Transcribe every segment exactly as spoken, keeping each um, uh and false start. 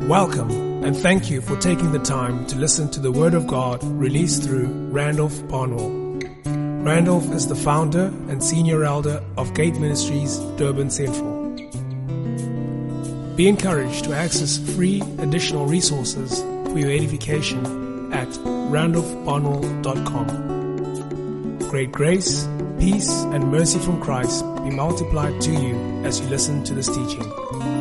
Welcome, and thank you for taking the time to listen to the Word of God released through Randolph Barnwell. Randolph is the founder and senior elder of Gate Ministries, Durban Central. Be encouraged to access free additional resources for your edification at randolph barnwell dot com. Great grace, peace, and mercy from Christ be multiplied to you as you listen to this teaching.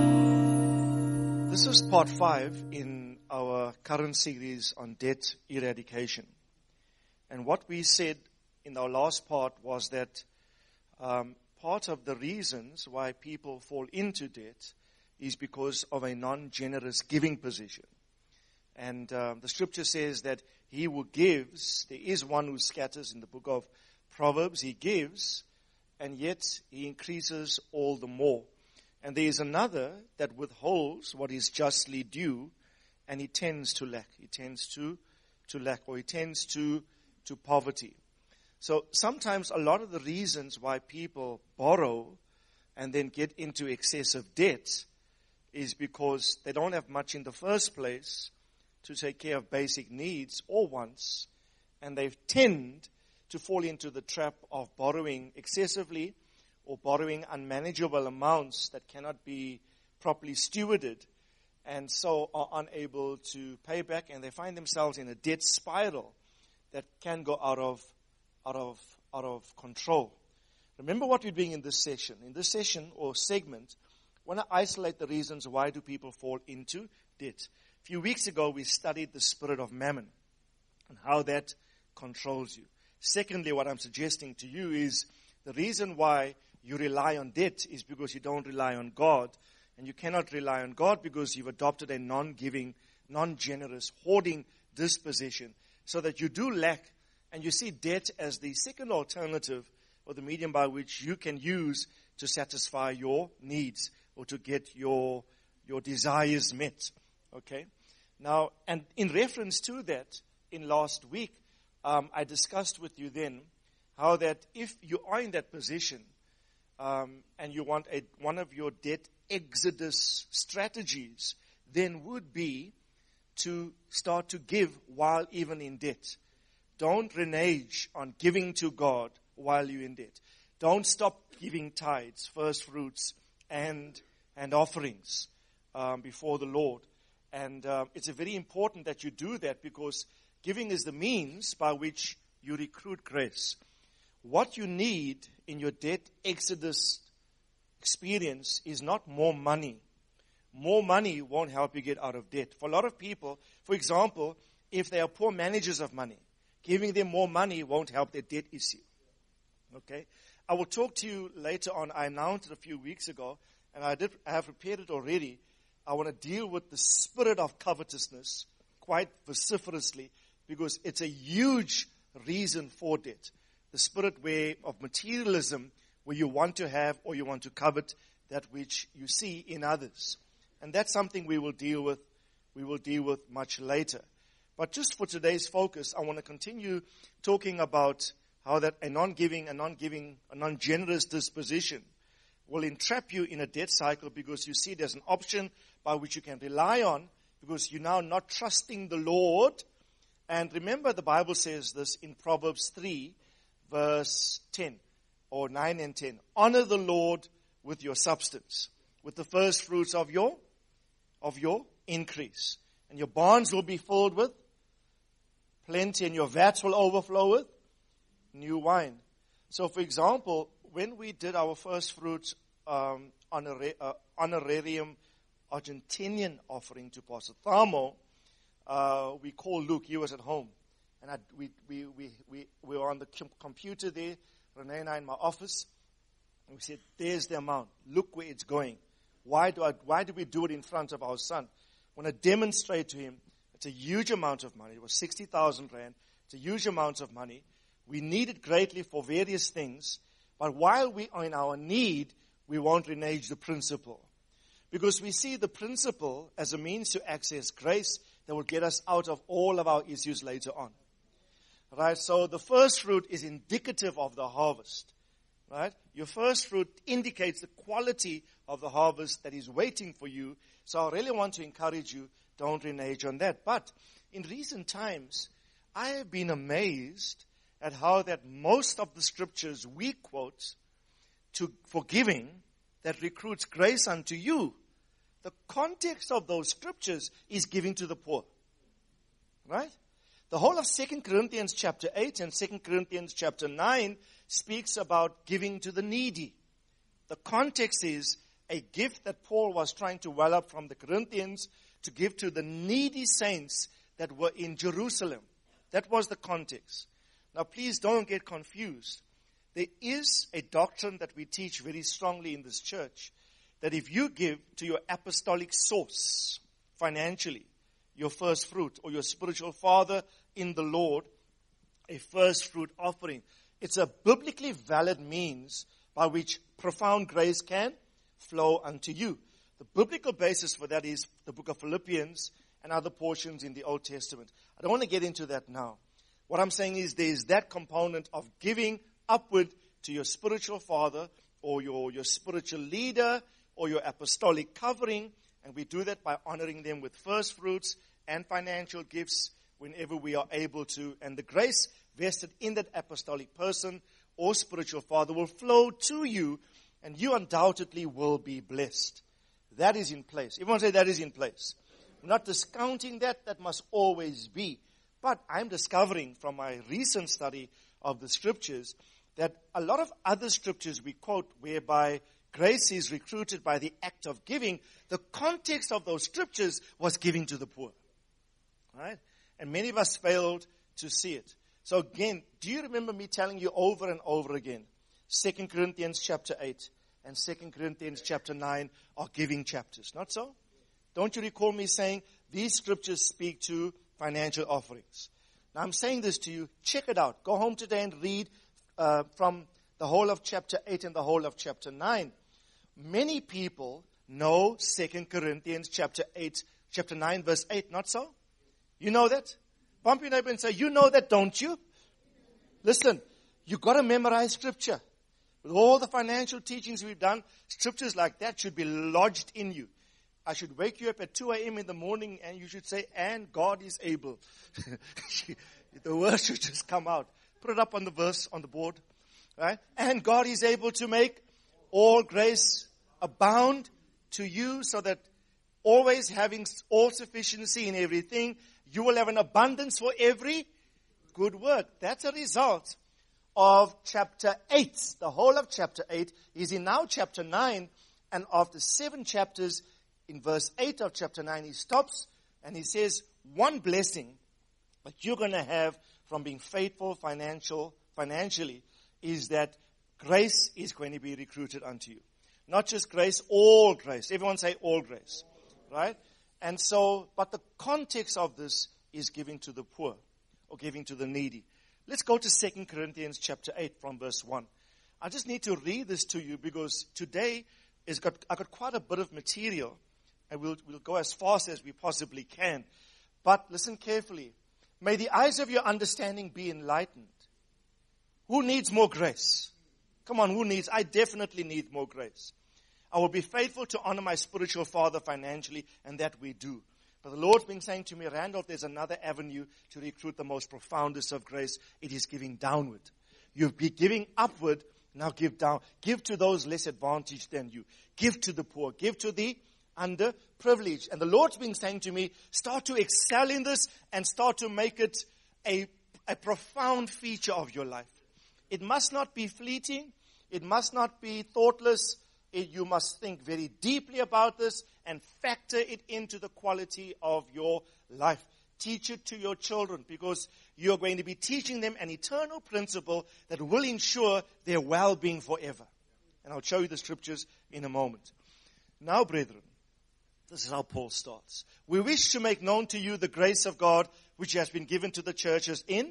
This is part five in our current series on debt eradication. And what we said in our last part was that um, part of the reasons why people fall into debt is because of a non-generous giving position. And uh, the scripture says that he who gives, there is one who scatters in the book of Proverbs. He gives, and yet he increases all the more. And there is another that withholds what is justly due, and he tends to lack. He tends to, to lack, or he tends to, to poverty. So sometimes a lot of the reasons why people borrow and then get into excessive debt is because they don't have much in the first place to take care of basic needs or wants, and they tend to fall into the trap of borrowing excessively or borrowing unmanageable amounts that cannot be properly stewarded, and so are unable to pay back, and they find themselves in a debt spiral that can go out of out of out of control. Remember what we're doing in this session. In this session or segment, I want to isolate the reasons why do people fall into debt. A few weeks ago, we studied the spirit of mammon and how that controls you. Secondly, what I'm suggesting to you is the reason why you rely on debt is because you don't rely on God. And you cannot rely on God because you've adopted a non-giving, non-generous, hoarding disposition, so that you do lack, and you see debt as the second alternative or the medium by which you can use to satisfy your needs or to get your your desires met. Okay? Now, and in reference to that, in last week, um, I discussed with you then how that if you are in that position, Um, and you want a, one of your debt exodus strategies, then would be to start to give while even in debt. Don't renege on giving to God while you're in debt. Don't stop giving tithes, first fruits, and and offerings um, before the Lord. And uh, it's very important that you do that, because giving is the means by which you recruit grace. What you need in your debt exodus experience is not more money. More money won't help you get out of debt. For a lot of people, for example, if they are poor managers of money, giving them more money won't help their debt issue. Okay? I will talk to you later on. I announced it a few weeks ago, and I did. I have prepared it already. I want to deal with the spirit of covetousness quite vociferously, because it's a huge reason for debt. The spirit where of materialism, where you want to have or you want to covet that which you see in others. And that's something we will deal with, we will deal with much later. But just for today's focus, I want to continue talking about how that a non-giving, a non-giving, a non-generous disposition will entrap you in a debt cycle, because you see there's an option by which you can rely on, because you're now not trusting the Lord. And remember, the Bible says this in Proverbs three, verse ten, or nine and ten. Honor the Lord with your substance, with the first fruits of your of your increase. And your barns will be filled with plenty, and your vats will overflow with new wine. So, for example, when we did our first fruits um, honor, uh, honorarium Argentinian offering to Pastor Thamo, uh, we called Luke. He was at home. And I, we, we, we, we, we were on the com- computer there, Renee and I in my office. And we said, there's the amount. Look where it's going. Why do I, why do we do it in front of our son? I want to demonstrate to him it's a huge amount of money. It was sixty thousand rand. It's a huge amount of money. We need it greatly for various things. But while we are in our need, we won't renege the principle. Because we see the principle as a means to access grace that will get us out of all of our issues later on. Right, so the first fruit is indicative of the harvest. Right? Your first fruit indicates the quality of the harvest that is waiting for you. So I really want to encourage you, don't renege on that. But in recent times, I have been amazed at how that most of the scriptures we quote to for giving that recruits grace unto you, the context of those scriptures is giving to the poor. Right? The whole of Second Corinthians chapter eight and Second Corinthians chapter nine speaks about giving to the needy. The context is a gift that Paul was trying to well up from the Corinthians to give to the needy saints that were in Jerusalem. That was the context. Now please don't get confused. There is a doctrine that we teach very strongly in this church, that if you give to your apostolic source financially, your first fruit, or your spiritual father in the Lord, a first fruit offering, it's a biblically valid means by which profound grace can flow unto you. The biblical basis for that is the book of Philippians and other portions in the Old Testament. I don't want to get into that now. What I'm saying is there is that component of giving upward to your spiritual father or your, your spiritual leader or your apostolic covering, and we do that by honoring them with first fruits and financial gifts whenever we are able to. And the grace vested in that apostolic person or spiritual father will flow to you, and you undoubtedly will be blessed. That is in place. Everyone say that is in place. I'm not discounting that. That must always be. But I'm discovering from my recent study of the scriptures that a lot of other scriptures we quote whereby grace is recruited by the act of giving, the context of those scriptures was giving to the poor. Right? And many of us failed to see it. So again, do you remember me telling you over and over again, Second Corinthians chapter eight and Second Corinthians chapter nine are giving chapters? Not so? Don't you recall me saying these scriptures speak to financial offerings? Now I'm saying this to you, check it out. Go home today and read uh, from the whole of chapter eight and the whole of chapter nine. Many people know Second Corinthians chapter eight, chapter nine, verse eight, not so? You know that? Bump your neighbor and say, you know that, don't you? Listen, you got to memorize scripture. With all the financial teachings we've done, scriptures like that should be lodged in you. I should wake you up at two a.m. in the morning and you should say, and God is able. The words should just come out. Put it up on the verse on the board. Right? And God is able to make all grace abound to you, so that always having all sufficiency in everything, you will have an abundance for every good work. That's a result of chapter eight. The whole of chapter eight is in now chapter nine, and after seven chapters, in verse eight of chapter nine, he stops and he says, one blessing that you're going to have from being faithful financial, financially is that grace is going to be recruited unto you. Not just grace, all grace. Everyone say all grace. Right? And so, but the context of this is giving to the poor or giving to the needy. Let's go to Second Corinthians chapter eight from verse one. I just need to read this to you because today is got I got quite a bit of material, and we'll we'll go as fast as we possibly can. But listen carefully. May the eyes of your understanding be enlightened. Who needs more grace? Come on, who needs? I definitely need more grace. I will be faithful to honor my spiritual father financially, and that we do. But the Lord's been saying to me, Randolph, there's another avenue to recruit the most profoundest of grace. It is giving downward. You've been giving upward, now give down. Give to those less advantaged than you. Give to the poor. Give to the underprivileged. And the Lord's been saying to me, start to excel in this and start to make it a, a profound feature of your life. It must not be fleeting. It must not be thoughtless. It, you must think very deeply about this and factor it into the quality of your life. Teach it to your children, because you're going to be teaching them an eternal principle that will ensure their well-being forever. And I'll show you the scriptures in a moment. Now, brethren, this is how Paul starts. We wish to make known to you the grace of God which has been given to the churches in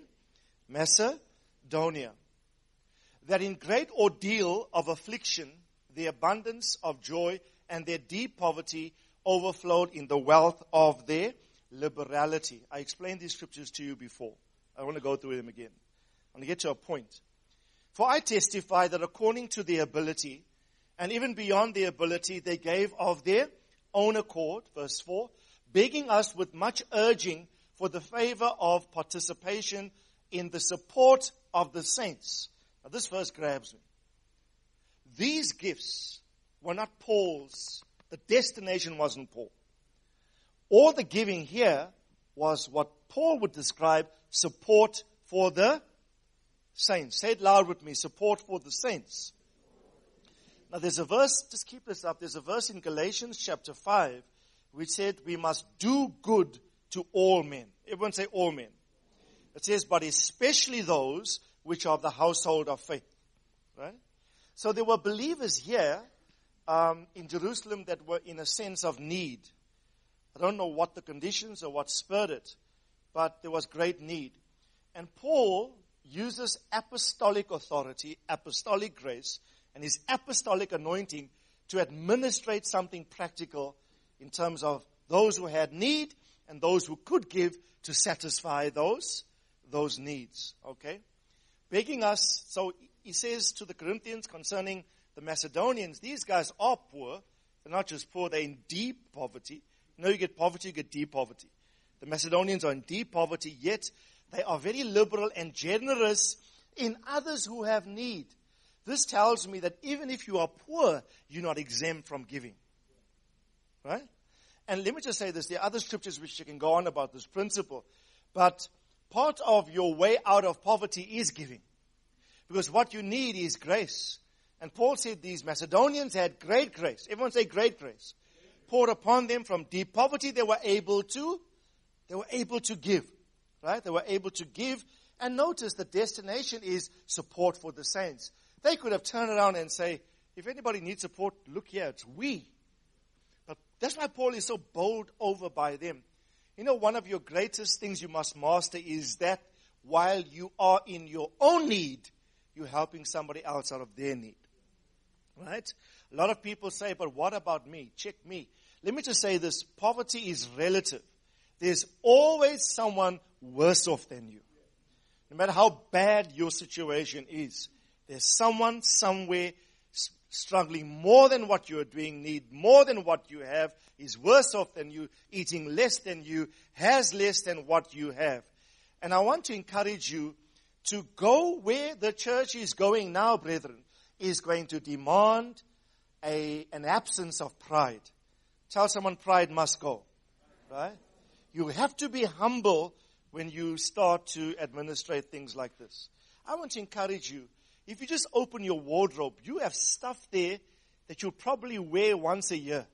Macedonia, that in great ordeal of affliction, the abundance of joy and their deep poverty overflowed in the wealth of their liberality. I explained these scriptures to you before. I want to go through them again. I want to get to a point. For I testify that according to their ability, And even beyond their ability, they gave of their own accord, verse four, begging us with much urging for the favor of participation in the support of the saints. Now this verse grabs me. These gifts were not Paul's. The destination wasn't Paul. All the giving here was what Paul would describe support for the saints. Say it loud with me, support for the saints. Now there's a verse, just keep this up, there's a verse in Galatians chapter five which said we must do good to all men. Everyone say all men. It says, but especially those which are of the household of faith. Right? So there were believers here um, in Jerusalem that were in a sense of need. I don't know what the conditions or what spurred it, but there was great need. And Paul uses apostolic authority, apostolic grace, and his apostolic anointing to administrate something practical in terms of those who had need and those who could give to satisfy those, those needs. Okay? Begging us, so he says to the Corinthians concerning the Macedonians, these guys are poor. They're not just poor, they're in deep poverty. You know, you get poverty, you get deep poverty. The Macedonians are in deep poverty, yet they are very liberal and generous in others who have need. This tells me that even if you are poor, you're not exempt from giving. Right? And let me just say this. There are other scriptures which you can go on about this principle. But part of your way out of poverty is giving. Because what you need is grace. And Paul said these Macedonians had great grace. Everyone say great grace. Poured upon them from deep poverty. They were able to, they were able to give. Right? They were able to give. And notice the destination is support for the saints. They could have turned around and say, if anybody needs support, look here, it's we. But that's why Paul is so bowled over by them. You know, one of your greatest things you must master is that while you are in your own need, you're helping somebody else out of their need. Right? A lot of people say, but what about me? Check me. Let me just say this. Poverty is relative. There's always someone worse off than you. No matter how bad your situation is, there's someone somewhere struggling more than what you're doing, need more than what you have, is worse off than you, eating less than you, has less than what you have. And I want to encourage you to go where the church is going now, brethren, is going to demand a, an absence of pride. Tell someone pride must go. Right? You have to be humble when you start to administrate things like this. I want to encourage you. If you just open your wardrobe, you have stuff there that you'll probably wear once a year.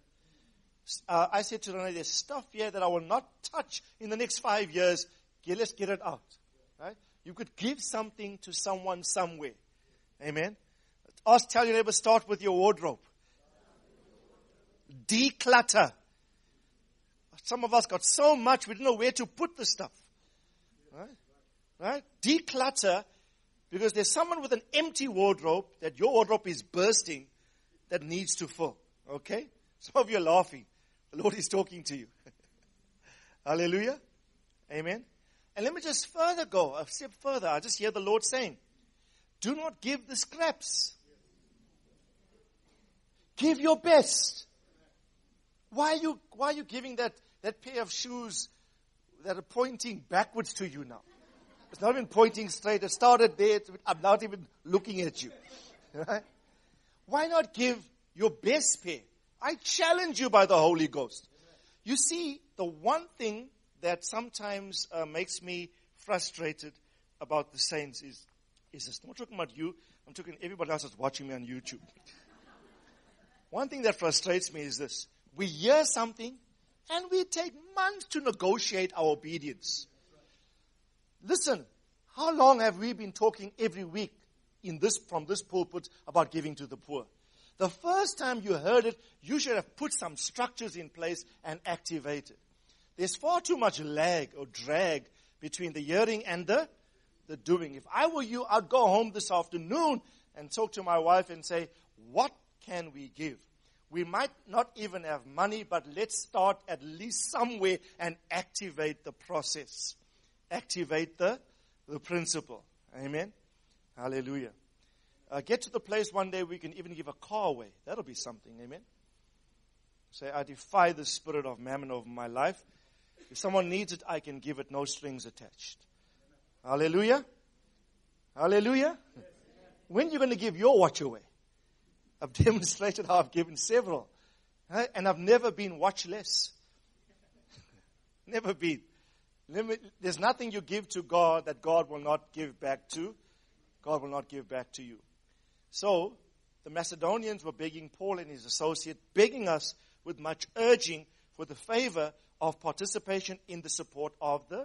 Uh, I said to Renee, there's stuff here that I will not touch in the next five years. Okay, let's get it out. Right? You could give something to someone somewhere. Amen? Ask, tell your neighbor, start with your wardrobe. Declutter. Some of us got so much, we didn't know where to put the stuff. Right? Right? Declutter. Because there's someone with an empty wardrobe that your wardrobe is bursting that needs to fill. Okay? Some of you are laughing. The Lord is talking to you. Hallelujah. Amen. And let me just further go, a step further. I just hear the Lord saying, do not give the scraps. Give your best. Why are you, why are you giving that, that pair of shoes that are pointing backwards to you now? It's not even pointing straight. It started there. I'm not even looking at you. Right? Why not give your best pair? I challenge you by the Holy Ghost. You see, the one thing that sometimes uh, makes me frustrated about the saints is, is this. I'm not talking about you. I'm talking everybody else that's watching me on YouTube. One thing that frustrates me is this. We hear something and we take months to negotiate our obedience. Listen, how long have we been talking every week in this from this pulpit about giving to the poor? The first time you heard it, you should have put some structures in place and activated. There's far too much lag or drag between the hearing and the, the doing. If I were you, I'd go home this afternoon and talk to my wife and say, what can we give? We might not even have money, but let's start at least somewhere and activate the process. Activate the, the principle. Amen. Hallelujah. Uh, get to the place one day we can even give a car away. That'll be something, amen? Say, I defy the spirit of mammon over my life. If someone needs it, I can give it, no strings attached. Hallelujah. Hallelujah. When are you going to give your watch away? I've demonstrated how I've given several. Right? And I've never been watchless. Never been. There's nothing you give to God that God will not give back to. God will not give back to you. So, the Macedonians were begging Paul and his associate, begging us with much urging for the favor of participation in the support of the,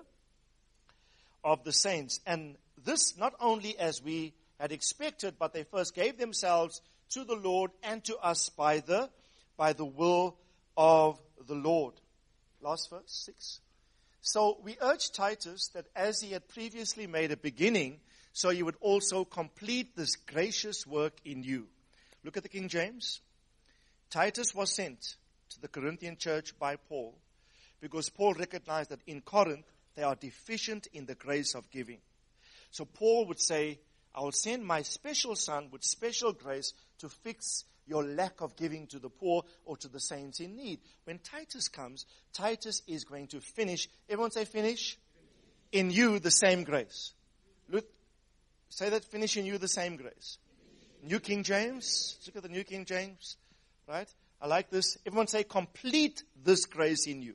of the saints. And this not only as we had expected, but they first gave themselves to the Lord and to us by the, by the will of the Lord. Last verse, six. So we urge Titus that as he had previously made a beginning, so he would also complete this gracious work in you. Look at the King James. Titus was sent to the Corinthian church by Paul because Paul recognized that in Corinth they are deficient in the grace of giving. So Paul would say, I will send my special son with special grace to fix your lack of giving to the poor or to the saints in need. When Titus comes, Titus is going to finish. Everyone say finish. In you the same grace. Look, say that, finish in you the same grace. New King James. Look at the New King James. Right? I like this. Everyone say complete this grace in you.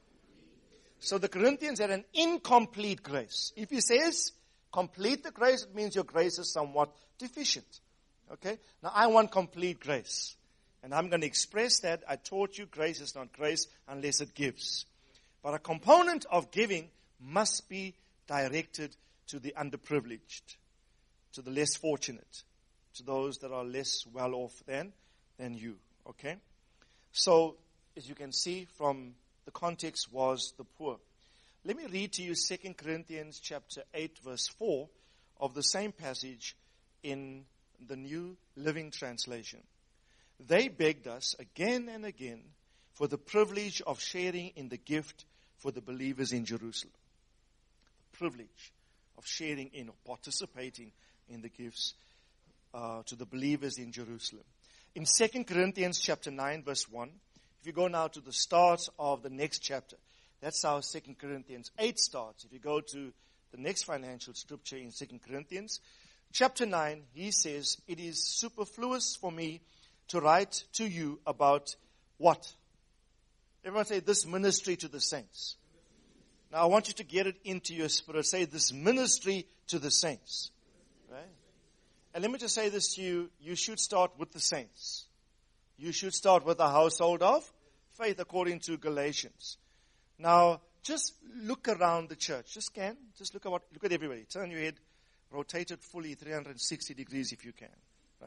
So the Corinthians had an incomplete grace. If he says complete the grace, it means your grace is somewhat deficient. Okay? Now I want complete grace. And I'm going to express that. I taught you grace is not grace unless it gives. But a component of giving must be directed to the underprivileged, to the less fortunate, to those that are less well off than, than you. Okay? So, as you can see from the context was the poor. Let me read to you Second Corinthians chapter eight verse four of the same passage in the New Living Translation. They begged us again and again for the privilege of sharing in the gift for the believers in Jerusalem. The privilege of sharing in or participating in the gifts uh, to the believers in Jerusalem. In Second Corinthians chapter nine verse one, if you go now to the start of the next chapter, that's how Second Corinthians eight starts. If you go to the next financial scripture in Second Corinthians, chapter nine, he says, it is superfluous for me to write to you about what? Everyone say, this ministry to the saints. Now I want you to get it into your spirit. Say, this ministry to the saints. Right? And let me just say this to you. You should start with the saints. You should start with the household of faith according to Galatians. Now, just look around the church. Just scan. Just look at what, look at everybody. Turn your head. Rotate it fully three hundred sixty degrees if you can. Right?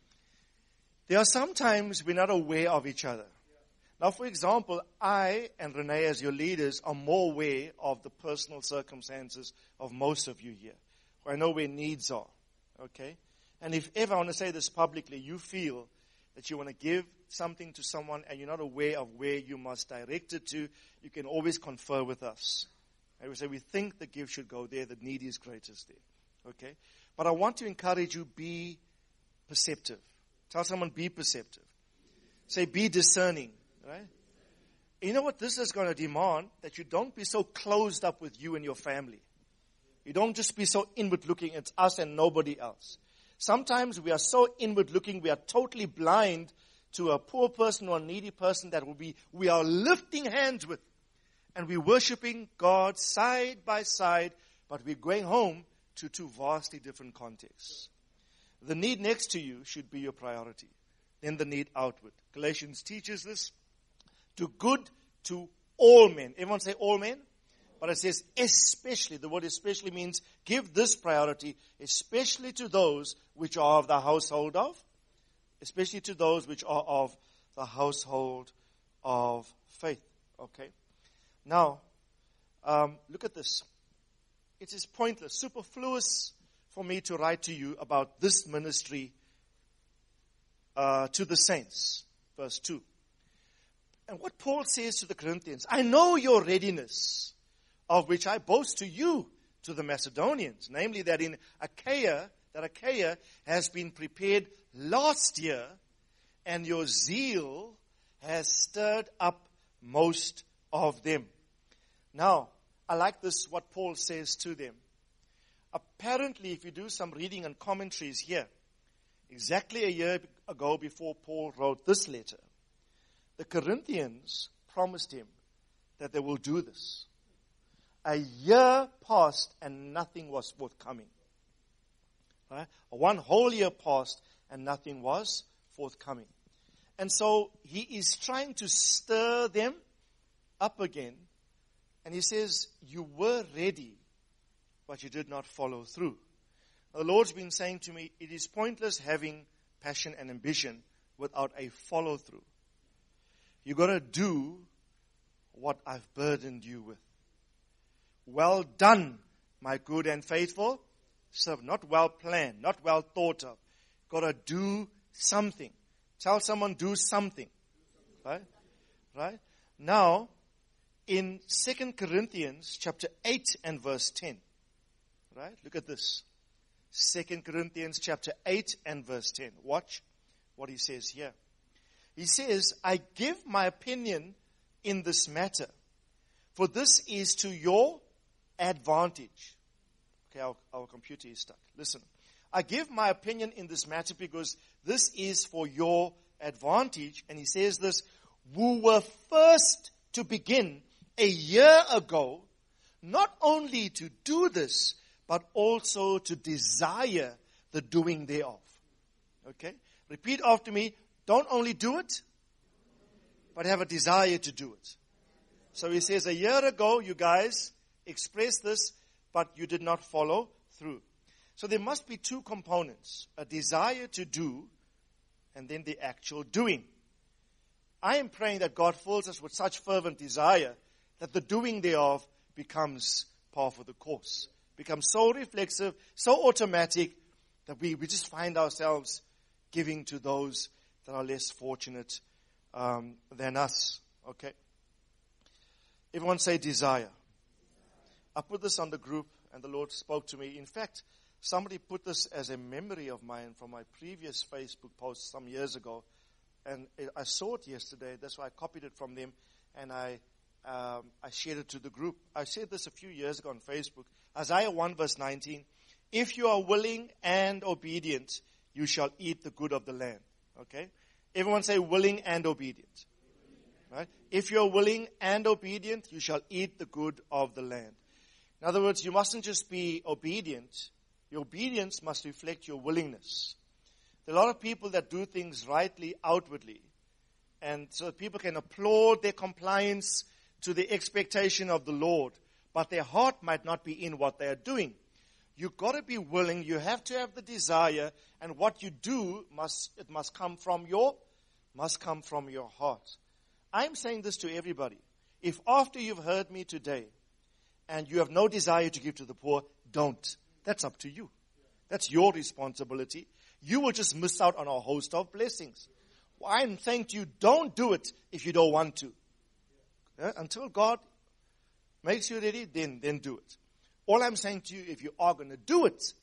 There are sometimes we're not aware of each other. Now, for example, I and Renee as your leaders are more aware of the personal circumstances of most of you here. I know where needs are. Okay? And if ever, I want to say this publicly, you feel that you want to give something to someone and you're not aware of where you must direct it to, you can always confer with us. And we say, we think the gift should go there, the need is greatest there. Okay? But I want to encourage you, be perceptive. Tell someone, be perceptive. Say, be discerning. Right? You know what this is going to demand? That you don't be so closed up with you and your family. You don't just be so inward looking, it's us and nobody else. Sometimes we are so inward looking, we are totally blind to a poor person or a needy person that will be, we are lifting hands with. And we're worshiping God side by side, but we're going home to two vastly different contexts. The need next to you should be your priority. Then the need outward. Galatians teaches this. Do good to all men. Everyone say all men? But it says especially. The word especially means give this priority, especially to those which are of the household of. Especially to those which are of the household of faith. Okay. Now, um, look at this. It is pointless, superfluous for me to write to you about this ministry uh, to the saints. Verse two. And what Paul says to the Corinthians, I know your readiness, of which I boast to you, to the Macedonians, namely that in Achaia that Achaia has been prepared last year, and your zeal has stirred up most of them. Now, I like this, what Paul says to them. Apparently, if you do some reading and commentaries here, exactly a year ago before Paul wrote this letter, the Corinthians promised him that they will do this. A year passed and nothing was forthcoming. Right? One whole year passed and nothing was forthcoming. And so he is trying to stir them up again. And he says, you were ready, but you did not follow through. Now, the Lord's been saying to me, it is pointless having passion and ambition without a follow through. You've got to do what I've burdened you with. Well done, my good and faithful servant. Not well planned, not well thought of. Got to do something. Tell someone, do something. Right? Right? Now, in Second Corinthians chapter eight and verse ten. Right? Look at this. Second Corinthians chapter eight and verse ten. Watch what he says here. He says, I give my opinion in this matter, for this is to your advantage. Okay, our, our computer is stuck. Listen. I give my opinion in this matter because this is for your advantage. And he says this, who were first to begin a year ago, not only to do this, but also to desire the doing thereof. Okay? Repeat after me. Don't only do it, but have a desire to do it. So he says, a year ago, you guys expressed this, but you did not follow through. So there must be two components, a desire to do, and then the actual doing. I am praying that God fills us with such fervent desire that the doing thereof becomes par for the course, becomes so reflexive, so automatic, that we, we just find ourselves giving to those that are less fortunate um, than us. Okay? Everyone say desire. I put this on the group and the Lord spoke to me. In fact, somebody put this as a memory of mine from my previous Facebook post some years ago. And it, I saw it yesterday. That's why I copied it from them and I um, I shared it to the group. I said this a few years ago on Facebook. Isaiah one verse nineteen. If you are willing and obedient, you shall eat the good of the land. Okay? Everyone say willing and obedient. Right? If you're willing and obedient, you shall eat the good of the land. In other words, you mustn't just be obedient. Your obedience must reflect your willingness. There are a lot of people that do things rightly outwardly. And so people can applaud their compliance to the expectation of the Lord. But their heart might not be in what they are doing. You've got to be willing. You have to have the desire. And what you do, must it must come from your, must come from your heart. I'm saying this to everybody. If after you've heard me today, and you have no desire to give to the poor, don't. That's up to you. That's your responsibility. You will just miss out on a host of blessings. Well, I'm saying to you, don't do it if you don't want to. Yeah? Until God makes you ready, then, then do it. All I'm saying to you, if you are going to do it,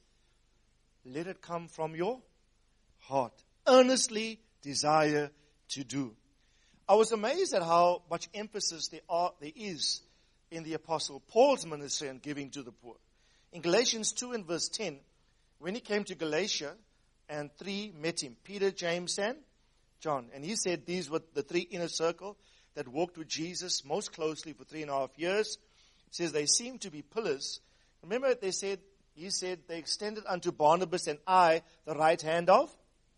let it come from your heart. Earnestly desire to do. I was amazed at how much emphasis there are, there is in the Apostle Paul's ministry and giving to the poor. In Galatians two and verse ten, when he came to Galatia, and three met him, Peter, James, and John. And he said these were the three inner circle that walked with Jesus most closely for three and a half years. He says they seemed to be pillars. Remember they said, he said, they extended unto Barnabas and I the right hand of,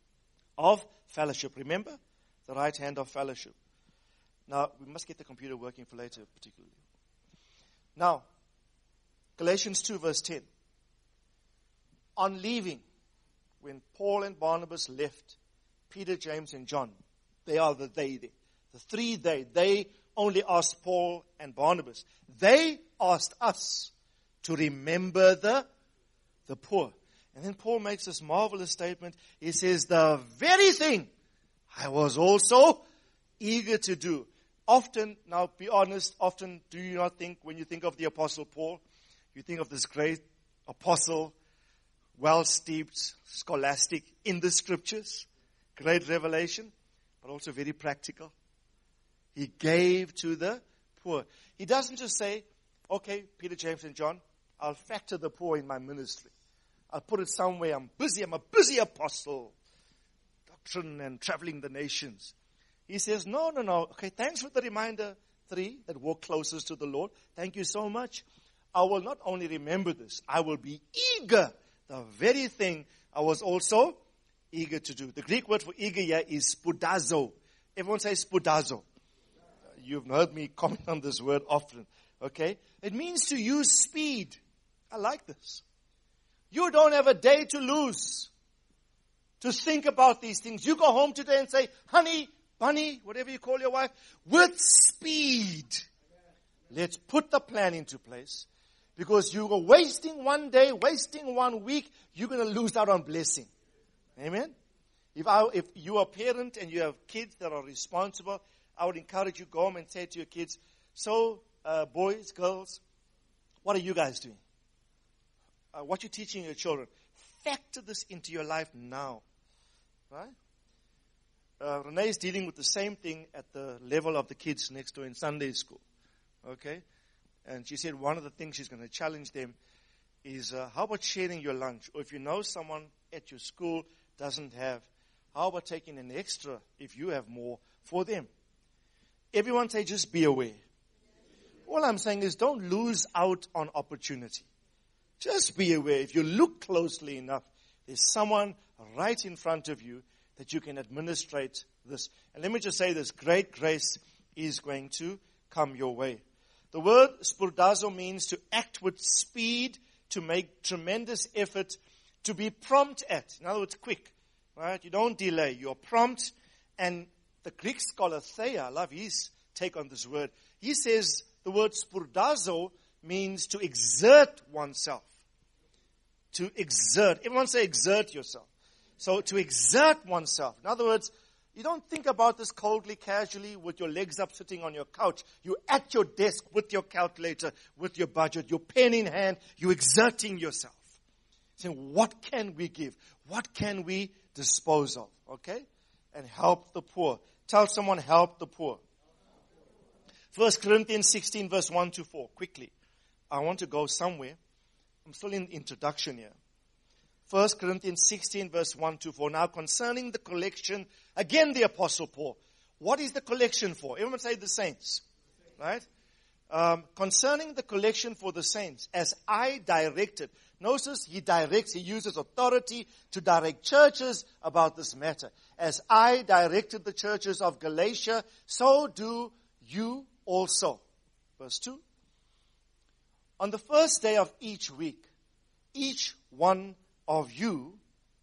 of fellowship. Remember? The right hand of fellowship. Now, we must get the computer working for later, particularly. Now, Galatians two verse ten. On leaving, when Paul and Barnabas left, Peter, James, and John, they are the they there. The three they. They only asked Paul and Barnabas. They asked us to remember the, the poor. And then Paul makes this marvelous statement. He says, the very thing I was also eager to do. Often, now be honest, often do you not think, when you think of the Apostle Paul, you think of this great apostle well steeped, scholastic in the scriptures, great revelation, but also very practical. He gave to the poor. He doesn't just say, okay, Peter, James, and John, I'll factor the poor in my ministry. I'll put it somewhere. I'm busy. I'm a busy apostle. Doctrine and traveling the nations. He says, no, no, no. Okay, thanks for the reminder, three, that walk closest to the Lord. Thank you so much. I will not only remember this, I will be eager. The very thing I was also eager to do. The Greek word for eager here is spoudazo. Everyone say spoudazo. You've heard me comment on this word often. Okay? It means to use speed. I like this. You don't have a day to lose to think about these things. You go home today and say, honey, bunny, whatever you call your wife, with speed. Let's put the plan into place. Because you are wasting one day, wasting one week, you're going to lose out on blessing. Amen? If, I, if you are a parent and you have kids that are responsible, I would encourage you, go home and say to your kids, so, uh, boys, girls, what are you guys doing? Uh, what you're teaching your children. Factor this into your life now. Right? Uh, Renee is dealing with the same thing at the level of the kids next door in Sunday school. Okay? And she said one of the things she's going to challenge them is, uh, how about sharing your lunch? Or if you know someone at your school doesn't have, how about taking an extra if you have more for them? Everyone say, just be aware. All I'm saying is don't lose out on opportunity. Just be aware. If you look closely enough, there's someone right in front of you that you can administrate this. And let me just say this, great grace is going to come your way. The word spoudazo means to act with speed, to make tremendous effort, to be prompt at. In other words, quick. Right? You don't delay. You're prompt. And the Greek scholar Thayer, I love his take on this word. He says the word spoudazo means to exert oneself. To exert. Everyone say exert yourself. So to exert oneself. In other words, you don't think about this coldly, casually, with your legs up sitting on your couch. You're at your desk with your calculator, with your budget, your pen in hand. You're exerting yourself. Saying, what can we give? What can we dispose of? Okay? And help the poor. Tell someone, help the poor. First Corinthians sixteen, verse one to four. Quickly. I want to go somewhere. I'm still in the introduction here. First Corinthians sixteen, verse one to four. Now, concerning the collection, again the Apostle Paul. What is the collection for? Everyone say the saints. Right? Um, concerning the collection for the saints, as I directed. Notice he directs, he uses authority to direct churches about this matter. As I directed the churches of Galatia, so do you also. Verse two. On the first day of each week, each one of you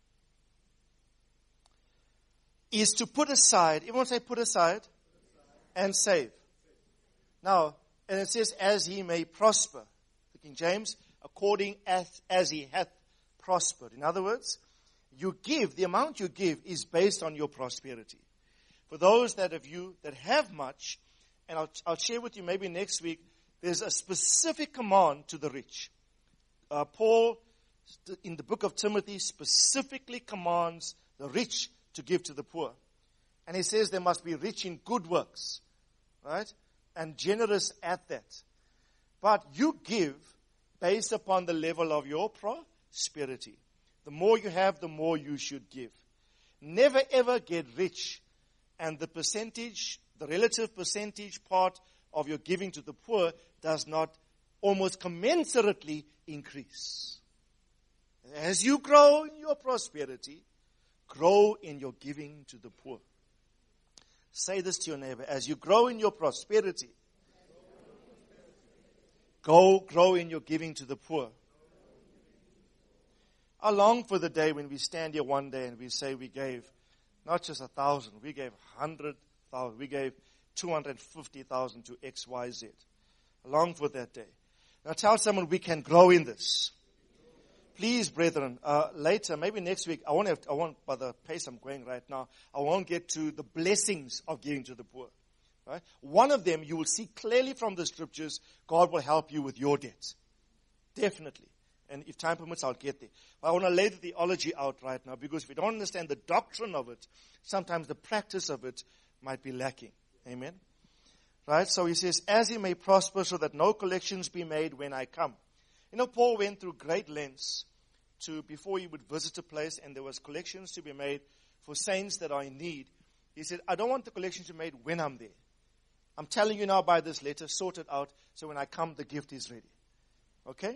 is to put aside, everyone say put aside, and save. Now, and it says, as he may prosper. The King James, according as, as he hath prospered. In other words, you give, the amount you give is based on your prosperity. For those that of you that have much, and I'll, I'll share with you maybe next week, there's a specific command to the rich. Uh, Paul, in the book of Timothy, specifically commands the rich to give to the poor. And he says they must be rich in good works, right? And generous at that. But you give based upon the level of your prosperity. The more you have, the more you should give. Never ever get rich and the percentage, the relative percentage part of your giving to the poor does not almost commensurately increase. As you grow in your prosperity, grow in your giving to the poor. Say this to your neighbor. As you grow in your prosperity, go grow in your giving to the poor. I long for the day when we stand here one day and we say we gave not just a thousand, we gave a hundred thousand, we gave two hundred fifty thousand to X Y Z. I long for that day. Now tell someone we can grow in this. Please, brethren, uh, later, maybe next week, I won't have, I won't, by the pace I'm going right now, I won't get to the blessings of giving to the poor. Right? One of them, you will see clearly from the scriptures, God will help you with your debt. Definitely. And if time permits, I'll get there. But I want to lay the theology out right now, because if we don't understand the doctrine of it, sometimes the practice of it might be lacking. Amen? Right? So he says, as he may prosper, so that no collections be made when I come. You know, Paul went through great lengths to, before he would visit a place, and there was collections to be made for saints that are in need. He said, I don't want the collections to be made when I'm there. I'm telling you now by this letter, sort it out, so when I come, the gift is ready. Okay?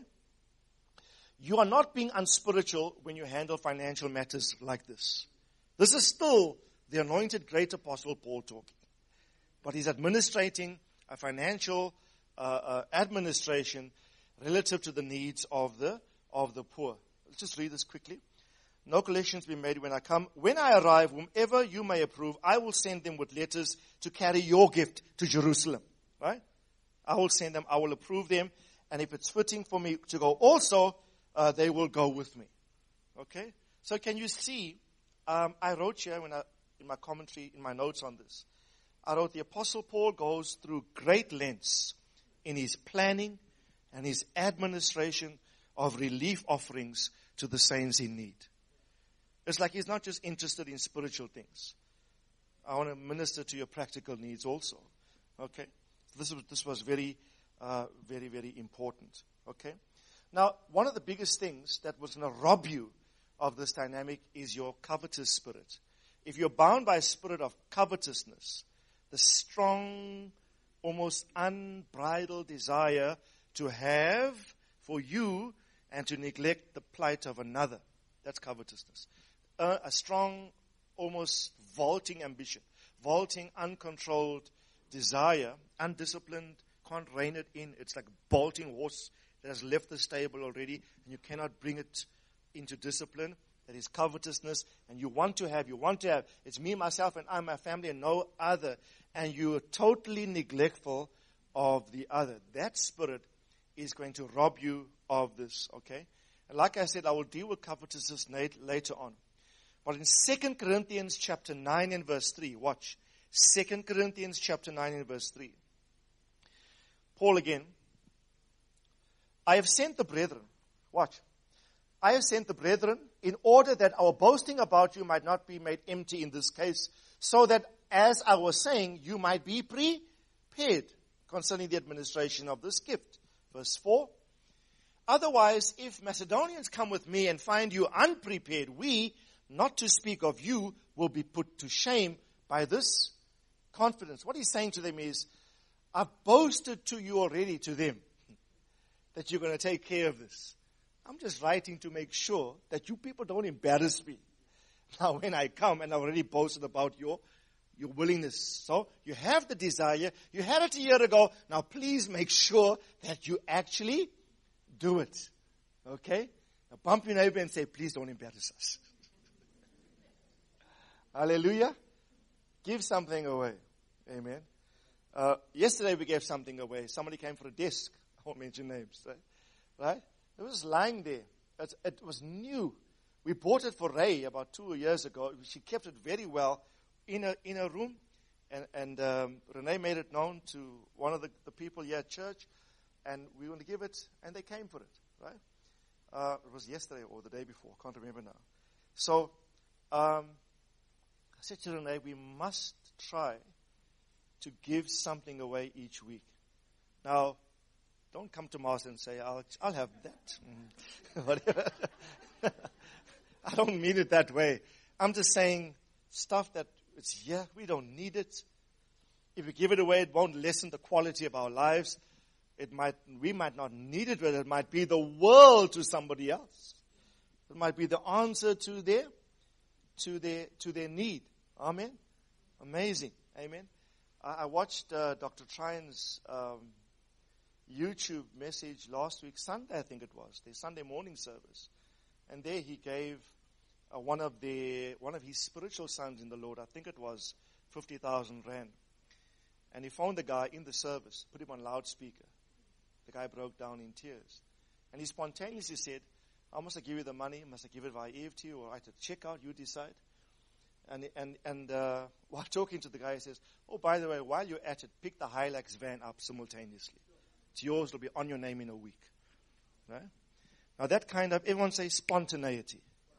You are not being unspiritual when you handle financial matters like this. This is still the anointed great apostle Paul talking. But he's administrating a financial uh, uh, administration relative to the needs of the of the poor. Let's just read this quickly. No collections be made when I come. When I arrive, whomever you may approve, I will send them with letters to carry your gift to Jerusalem. Right? I will send them. I will approve them. And if it's fitting for me to go also, uh, they will go with me. Okay? So can you see, um, I wrote here when I, in my commentary, in my notes on this, I wrote the Apostle Paul goes through great lengths in his planning and his administration of relief offerings to the saints in need. It's like he's not just interested in spiritual things. I want to minister to your practical needs also. Okay? This was, this was very, uh, very, very important. Okay? Now, one of the biggest things that was going to rob you of this dynamic is your covetous spirit. If you're bound by a spirit of covetousness, the strong, almost unbridled desire to have for you and to neglect the plight of another. That's covetousness. Uh, a strong, almost vaulting ambition, vaulting, uncontrolled desire, undisciplined, can't rein it in. It's like a bolting horse that has left the stable already, and you cannot bring it into discipline. That is covetousness, and you want to have, you want to have. It's me, myself, and I, my family, and no other. And you are totally neglectful of the other. That spirit is going to rob you of this, okay? And like I said, I will deal with covetousness later on. But in Second Corinthians chapter nine and verse three, watch. Second Corinthians chapter nine and verse three. Paul again. I have sent the brethren, watch. I have sent the brethren in order that our boasting about you might not be made empty in this case, so that, as I was saying, you might be prepared concerning the administration of this gift. Verse four. Otherwise, if Macedonians come with me and find you unprepared, we, not to speak of you, will be put to shame by this confidence. What he's saying to them is, I've boasted to you already, to them, that you're going to take care of this. I'm just writing to make sure that you people don't embarrass me. Now, when I come, and I already boasted about your, your willingness. So, you have the desire. You had it a year ago. Now, please make sure that you actually do it. Okay? Now, bump your neighbor and say, please don't embarrass us. Hallelujah. Give something away. Amen. Uh, yesterday we gave something away. Somebody came for a desk. I won't mention names. Right? right? It was lying there. It, it was new. We bought it for Ray about two years ago. She kept it very well in a in a room. And, and um, Renee made it known to one of the, the people here at church. And we want to give it. And they came for it. Right? Uh, it was yesterday or the day before. I can't remember now. So, um, I said to Renee, we must try to give something away each week. Now, don't come to Master and say, I'll, I'll have that. Whatever. I don't mean it that way. I'm just saying stuff that it's here. We don't need it. If we give it away, it won't lessen the quality of our lives. It might, we might not need it, but it might be the world to somebody else. It might be the answer to their, to their, to their need. Amen. Amazing. Amen. I, I watched uh, Doctor Tryan's um, YouTube message last week, Sunday, I think it was, the Sunday morning service. And there he gave uh, one of the one of his spiritual sons in the Lord, I think it was fifty thousand rand. And he found the guy in the service, put him on loudspeaker. The guy broke down in tears. And he spontaneously said, how must I give you the money? Must I give it via E F T or write a check out? You decide. And and and uh, while talking to the guy, he says, oh, by the way, while you're at it, pick the Hilux van up simultaneously. It's yours. It'll be on your name in a week. Right? Now that kind of, everyone say spontaneity.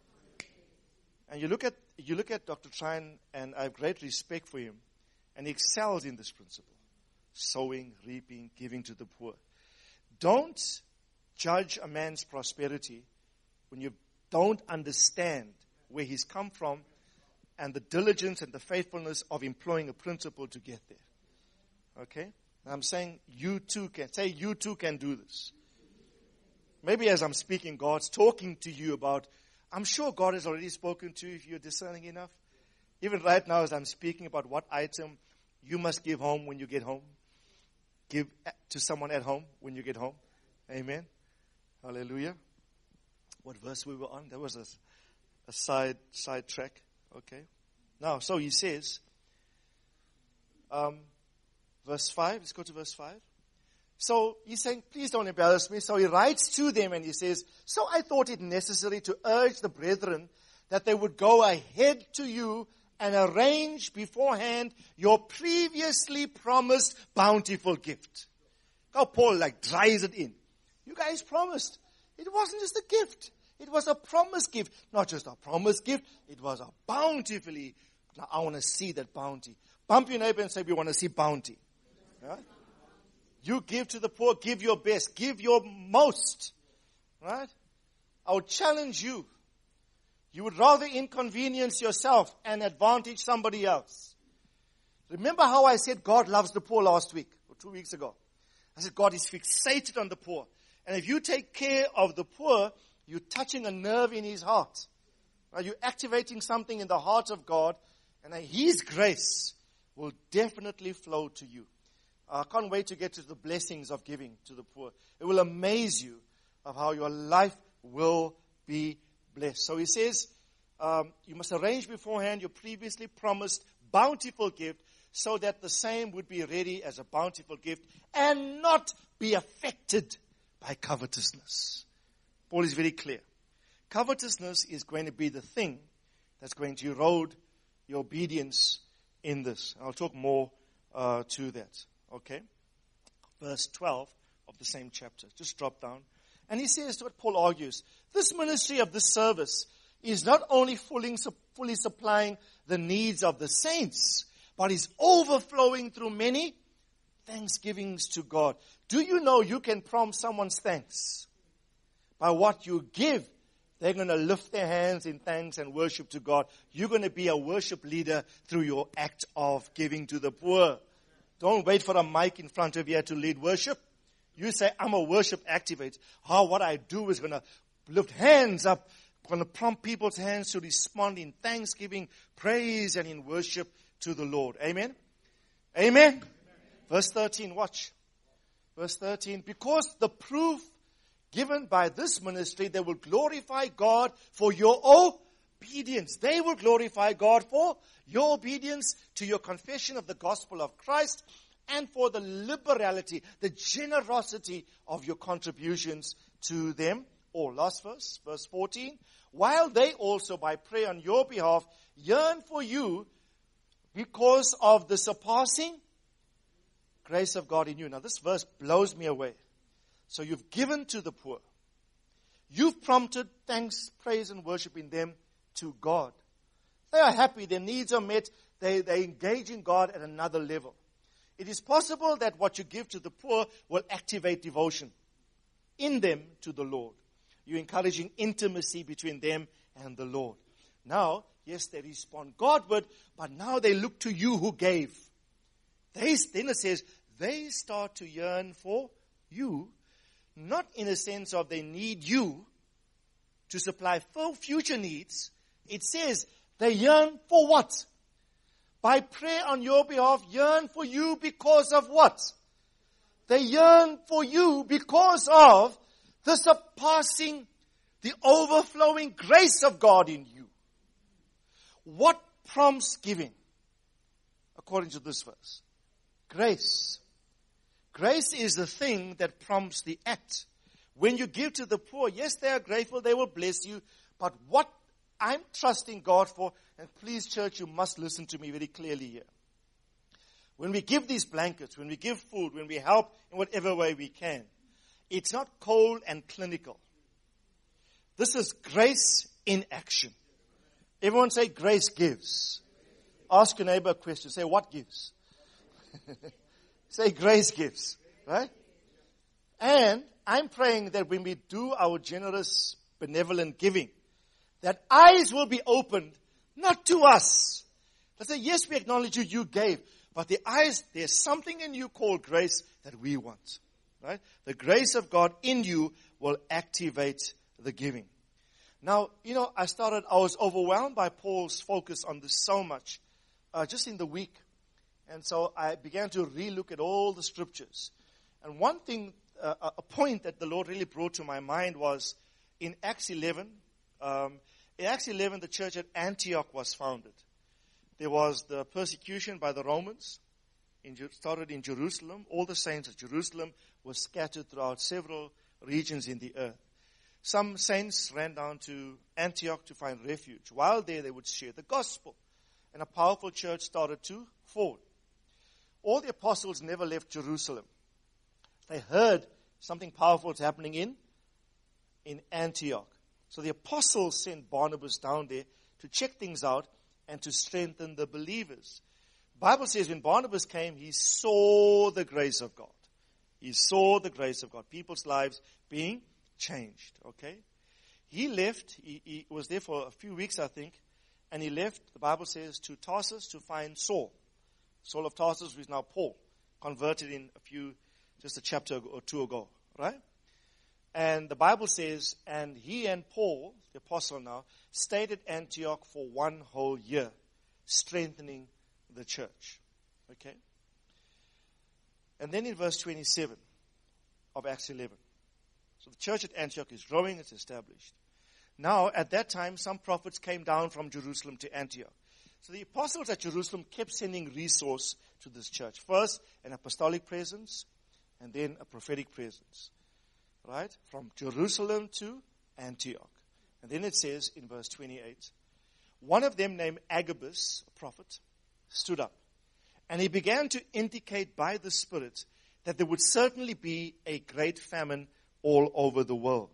And you look at you look at Doctor Trine, and I have great respect for him, and he excels in this principle. Sowing, reaping, giving to the poor. Don't judge a man's prosperity when you don't understand where he's come from and the diligence and the faithfulness of employing a principle to get there. Okay? And I'm saying you too can. Say you too can do this. Maybe as I'm speaking, God's talking to you about, I'm sure God has already spoken to you if you're discerning enough. Even right now as I'm speaking about what item you must give home when you get home. Give to someone at home when you get home. Amen. Hallelujah. What verse we were on? There was a, a side side track. Okay. Now, so he says, um, verse five. Let's go to verse five. So he's saying, please don't embarrass me. So he writes to them and he says, so I thought it necessary to urge the brethren that they would go ahead to you and arrange beforehand your previously promised bountiful gift. How Paul like dries it in. You guys promised. It wasn't just a gift. It was a promised gift. Not just a promised gift. It was a bountifully. Now I want to see that bounty. Bump your neighbor and say, we want to see bounty. Right? You give to the poor. Give your best. Give your most. Right? I would challenge you. You would rather inconvenience yourself and advantage somebody else. Remember how I said God loves the poor last week or two weeks ago? I said God is fixated on the poor. And if you take care of the poor, you're touching a nerve in his heart. Right? You're activating something in the heart of God. And his grace will definitely flow to you. I can't wait to get to the blessings of giving to the poor. It will amaze you of how your life will be blessed. So he says, um, you must arrange beforehand your previously promised bountiful gift so that the same would be ready as a bountiful gift and not be affected by covetousness. Paul is very clear. Covetousness is going to be the thing that's going to erode your obedience in this. I'll talk more uh, to that. Okay? Verse twelve of the same chapter. Just drop down. And he says what Paul argues. This ministry of this service is not only fully, fully supplying the needs of the saints, but is overflowing through many thanksgivings to God. Do you know you can prompt someone's thanks? By what you give, they're going to lift their hands in thanks and worship to God. You're going to be a worship leader through your act of giving to the poor. Don't wait for a mic in front of you to lead worship. You say, I'm a worship activator. How what I do is going to lift hands up, going to prompt people's hands to respond in thanksgiving, praise, and in worship to the Lord. Amen? Amen? Amen. Verse thirteen, watch. Verse thirteen, because the proof given by this ministry, they will glorify God for your obedience. They will glorify God for your obedience to your confession of the gospel of Christ and for the liberality, the generosity of your contributions to them. Or last verse, verse fourteen. While they also by prayer on your behalf yearn for you because of the surpassing grace of God in you. Now this verse blows me away. So you've given to the poor. You've prompted thanks, praise, and worship in them to God. They are happy. Their needs are met. They, they engage in God at another level. It is possible that what you give to the poor will activate devotion in them to the Lord. You're encouraging intimacy between them and the Lord. Now, yes, they respond Godward, but now they look to you who gave. They, then it says, they start to yearn for you, not in a sense of they need you to supply full future needs. It says they yearn for what? By prayer on your behalf, yearn for you because of what? They yearn for you because of the surpassing, the overflowing grace of God in you. What prompts giving? According to this verse. Grace. Grace is the thing that prompts the act. When you give to the poor, yes, they are grateful, they will bless you. But what I'm trusting God for, and please, church, you must listen to me very clearly here. When we give these blankets, when we give food, when we help in whatever way we can, it's not cold and clinical. This is grace in action. Everyone say, grace gives. Ask your neighbor a question. Say, what gives? Say, grace gives. Right? And I'm praying that when we do our generous, benevolent giving, that eyes will be opened, not to us. Let's say, yes, we acknowledge you, you gave. But the eyes, there's something in you called grace that we want. Right? The grace of God in you will activate the giving. Now, you know, I started, I was overwhelmed by Paul's focus on this so much, uh, just in the week. And so I began to relook at all the scriptures. And one thing, uh, a point that the Lord really brought to my mind was in Acts eleven. Um, in Acts eleven, the church at Antioch was founded. There was the persecution by the Romans. It started in Jerusalem. All the saints of Jerusalem were scattered throughout several regions in the earth. Some saints ran down to Antioch to find refuge. While there, they would share the gospel. And a powerful church started to form. All the apostles never left Jerusalem. They heard something powerful was happening in, in Antioch. So the apostles sent Barnabas down there to check things out and to strengthen the believers. The Bible says when Barnabas came, he saw the grace of God. He saw the grace of God. People's lives being changed. Okay? He left, he, he was there for a few weeks, I think, and he left, the Bible says, to Tarsus to find Saul. Saul of Tarsus, who is now Paul, converted in a few, just a chapter or two ago, right? And the Bible says, and he and Paul, the apostle now, stayed at Antioch for one whole year, strengthening the church. Okay? And then in verse twenty-seven of Acts eleven, so the church at Antioch is growing, it's established. Now, at that time, some prophets came down from Jerusalem to Antioch. So the apostles at Jerusalem kept sending resource to this church. First, an apostolic presence, and then a prophetic presence. Right? From Jerusalem to Antioch. And then it says in verse twenty-eight, one of them named Agabus, a prophet, stood up. And he began to indicate by the Spirit that there would certainly be a great famine all over the world.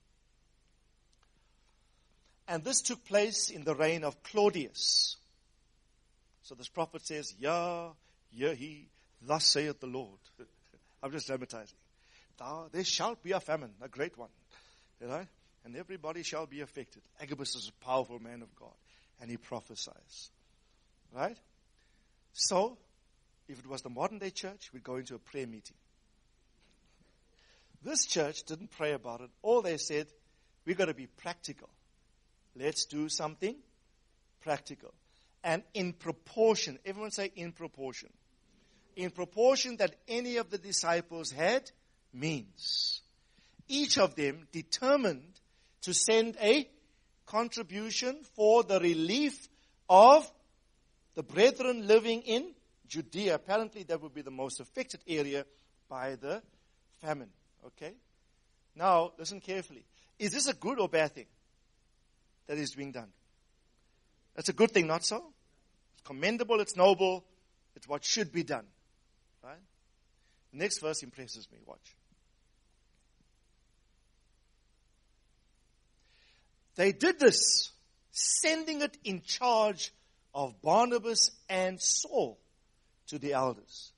And this took place in the reign of Claudius. So this prophet says, Yah, hear he, thus saith the Lord. I'm just dramatizing. There shall be a famine, a great one. You know? And everybody shall be affected. Agabus is a powerful man of God. And he prophesies. Right? So, if it was the modern day church, we'd go into a prayer meeting. This church didn't pray about it. All they said, we've got to be practical. Let's do something practical. And in proportion, everyone say in proportion. In proportion that any of the disciples had means. Each of them determined to send a contribution for the relief of the brethren living in Judea. Apparently that would be the most affected area by the famine. Okay? Now, listen carefully. Is this a good or bad thing that is being done? That's a good thing, not so? It's commendable, it's noble, it's what should be done. Right? The next verse impresses me. Watch. They did this, sending it in charge of Barnabas and Saul to the elders.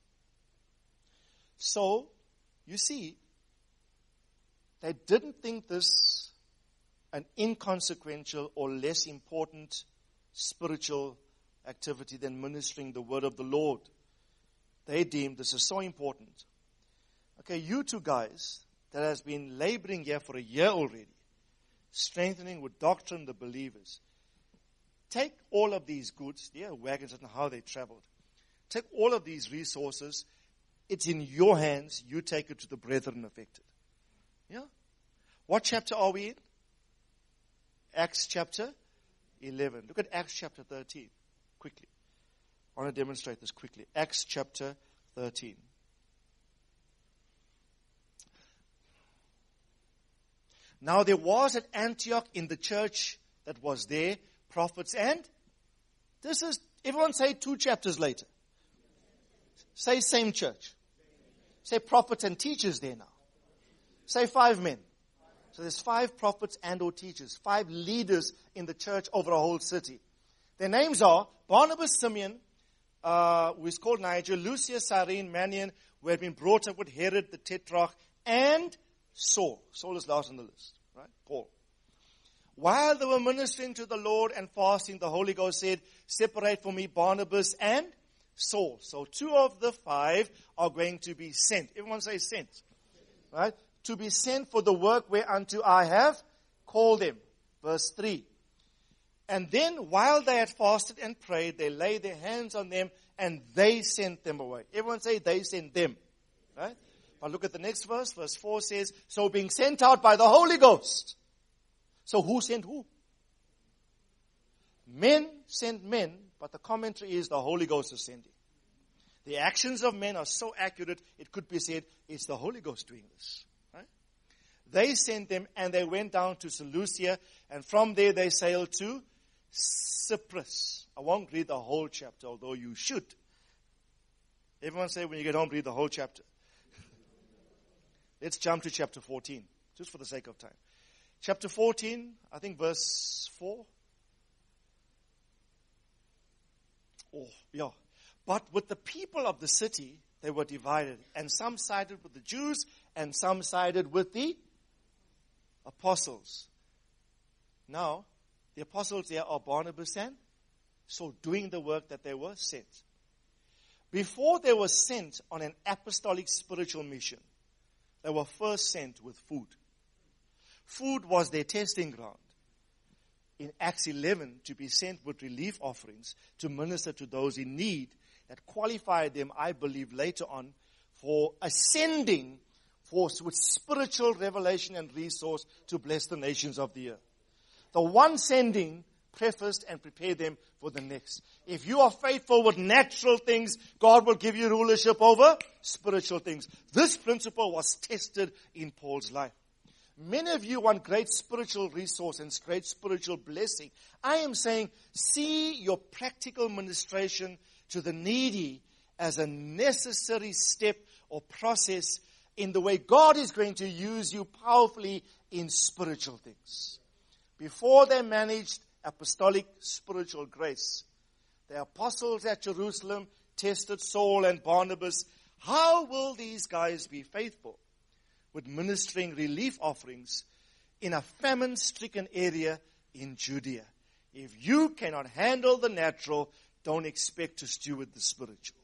So, you see, they didn't think this an inconsequential or less important spiritual activity than ministering the word of the Lord. They deemed this is so important. Okay, you two guys that has been laboring here for a year already, strengthening with doctrine the believers. Take all of these goods, yeah, wagons, I don't know how they traveled. Take all of these resources. It's in your hands. You take it to the brethren affected. Yeah? What chapter are we in? Acts chapter eleven. Look at Acts chapter thirteen. Quickly. I want to demonstrate this quickly. Acts chapter thirteen. Now there was at Antioch in the church that was there, prophets and, this is, everyone say two chapters later. Say same church. Say prophets and teachers there now. Say five men. So there's five prophets and or teachers, five leaders in the church over a whole city. Their names are Barnabas, Simeon, uh, who is called Niger, Lucius, Cyrene, Manaen, who had been brought up with Herod the Tetrarch, and Saul. Saul is last on the list, right? Paul. While they were ministering to the Lord and fasting, the Holy Ghost said, separate for me Barnabas and Saul. So two of the five are going to be sent. Everyone say sent. Right? To be sent for the work whereunto I have called them. Verse three. And then while they had fasted and prayed, they laid their hands on them and they sent them away. Everyone say they sent them. Right? But look at the next verse. Verse four says, so being sent out by the Holy Ghost. So who sent who? Men sent men, but the commentary is the Holy Ghost is sending. The actions of men are so accurate, it could be said, it's the Holy Ghost doing this. Right? They sent them, and they went down to Seleucia, and from there they sailed to Cyprus. I won't read the whole chapter, although you should. Everyone say when you get home, read the whole chapter. Let's jump to chapter fourteen, just for the sake of time. Chapter fourteen, I think verse four. Oh, yeah. But with the people of the city, they were divided. And some sided with the Jews, and some sided with the apostles. Now, the apostles there are Barnabas and Saul, doing the work that they were sent. Before they were sent on an apostolic spiritual mission, they were first sent with food. Food was their testing ground. In Acts eleven, to be sent with relief offerings to minister to those in need, that qualified them, I believe, later on for ascending force with spiritual revelation and resource to bless the nations of the earth. The one sending prefaced and prepared them for the next. If you are faithful with natural things, God will give you rulership over spiritual things. This principle was tested in Paul's life. Many of you want great spiritual resource and great spiritual blessing. I am saying, see your practical ministration to the needy as a necessary step or process in the way God is going to use you powerfully in spiritual things. Before they managed apostolic spiritual grace, the apostles at Jerusalem tested Saul and Barnabas. How will these guys be faithful with ministering relief offerings in a famine-stricken area in Judea? If you cannot handle the natural, don't expect to steward the spiritual.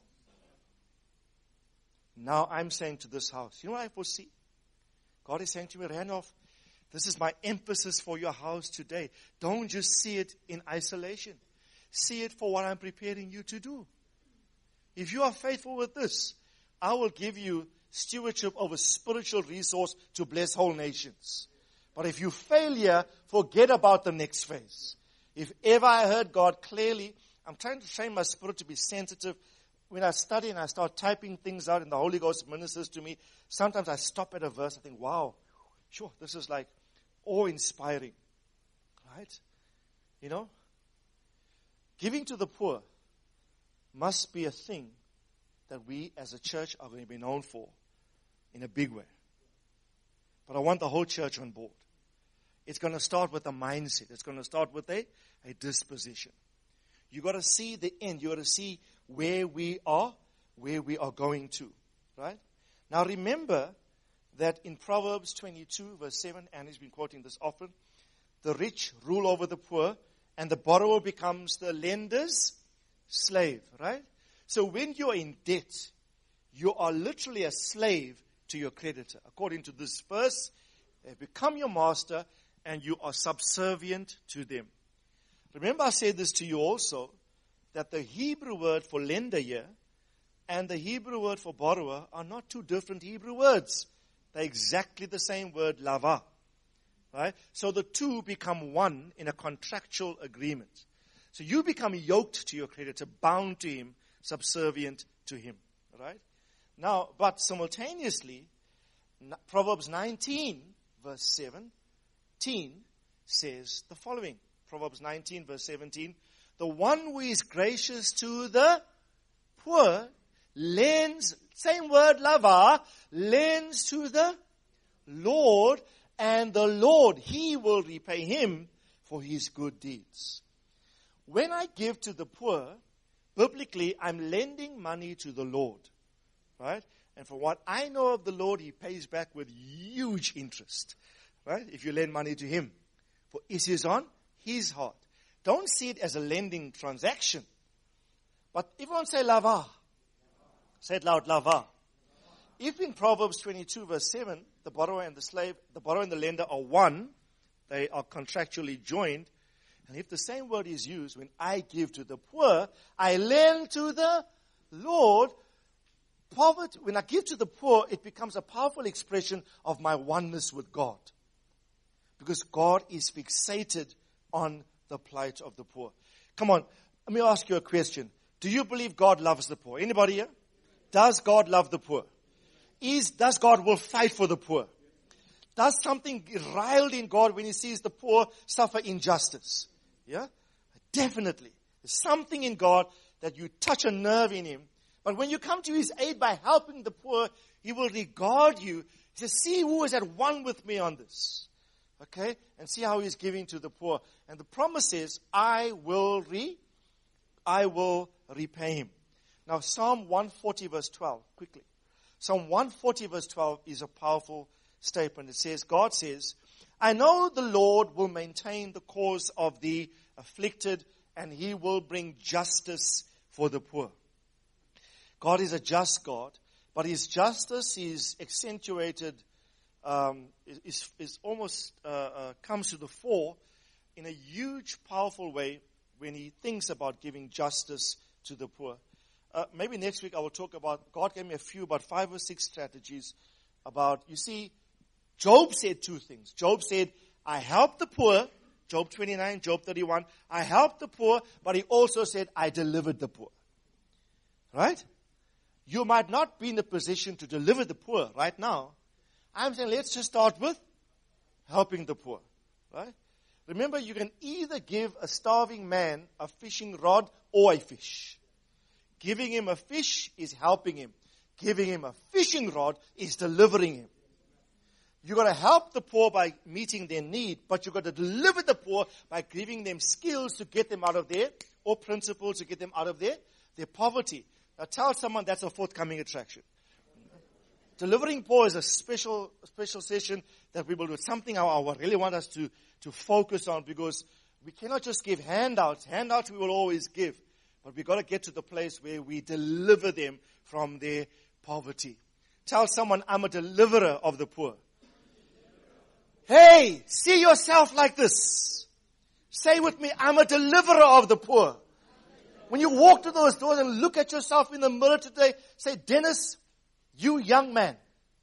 Now I'm saying to this house, you know what I foresee? God is saying to me, Randolph, this is my emphasis for your house today. Don't just see it in isolation. See it for what I'm preparing you to do. If you are faithful with this, I will give you stewardship over spiritual resource to bless whole nations. But if you fail here, forget about the next phase. If ever I heard God clearly, I'm trying to train my spirit to be sensitive. When I study and I start typing things out and the Holy Ghost ministers to me, sometimes I stop at a verse. I think, wow, sure, this is like awe-inspiring. Right? You know? Giving to the poor must be a thing that we as a church are going to be known for in a big way. But I want the whole church on board. It's going to start with a mindset. It's going to start with a, a disposition. You got to see the end. You got to see where we are, where we are going to. Right? Now remember that in Proverbs twenty-two, verse seven, Annie's been quoting this often, the rich rule over the poor, and the borrower becomes the lender's slave. Right? So when you're in debt, you are literally a slave to your creditor. According to this verse, they become your master and you are subservient to them. Remember I said this to you also, that the Hebrew word for lender here and the Hebrew word for borrower are not two different Hebrew words. They're exactly the same word, lava. Right? So the two become one in a contractual agreement. So you become yoked to your creditor, bound to him, subservient to him. Right? Now, but simultaneously, Proverbs nineteen, verse seventeen, says the following. Proverbs nineteen, verse seventeen. The one who is gracious to the poor lends, same word, lava, lends to the Lord, and the Lord, He will repay him for his good deeds. When I give to the poor, biblically, I'm lending money to the Lord, right? And from what I know of the Lord, He pays back with huge interest, right? If you lend money to Him. For it is on His heart. Don't see it as a lending transaction. But everyone say lava. Say it loud, lava. If in Proverbs twenty-two verse seven, the borrower and the slave, the borrower and the lender are one, they are contractually joined. And if the same word is used, when I give to the poor, I lend to the Lord. Poverty, when I give to the poor, it becomes a powerful expression of my oneness with God. Because God is fixated on the plight of the poor. Come on, let me ask you a question. Do you believe God loves the poor? Anybody here? Does God love the poor? Is, does God will fight for the poor? Does something riled in God when He sees the poor suffer injustice? Yeah? Definitely. There's something in God that you touch a nerve in Him. But when you come to His aid by helping the poor, He will regard you. He says, see who is at one with me on this. Okay? And see how He's giving to the poor. And the promise is, I will re, I will repay him. Now, Psalm one forty verse twelve, quickly. Psalm one forty verse twelve is a powerful statement. It says, God says, I know the Lord will maintain the cause of the afflicted, and He will bring justice for the poor. God is a just God, but His justice is accentuated, um, is, is almost uh, uh, comes to the fore in a huge, powerful way when He thinks about giving justice to the poor. Uh, maybe next week I will talk about, God gave me a few, about five or six strategies about, you see, Job said two things. Job said, I help the poor, Job twenty-nine, Job thirty-one, I helped the poor, but he also said, I delivered the poor. Right? You might not be in a position to deliver the poor right now. I'm saying let's just start with helping the poor. Right? Remember, you can either give a starving man a fishing rod or a fish. Giving him a fish is helping him. Giving him a fishing rod is delivering him. You've got to help the poor by meeting their need, but you've got to deliver the poor by giving them skills to get them out of there, or principles to get them out of their, their poverty. Now tell someone that's a forthcoming attraction. Delivering poor is a special special session that we will do. It's something I, I really want us to, to focus on, because we cannot just give handouts. Handouts we will always give. But we've got to get to the place where we deliver them from their poverty. Tell someone, I'm a deliverer of the poor. Hey, see yourself like this. Say with me, I'm a deliverer of the poor. When you walk to those doors and look at yourself in the mirror today, say, Dennis, you young man.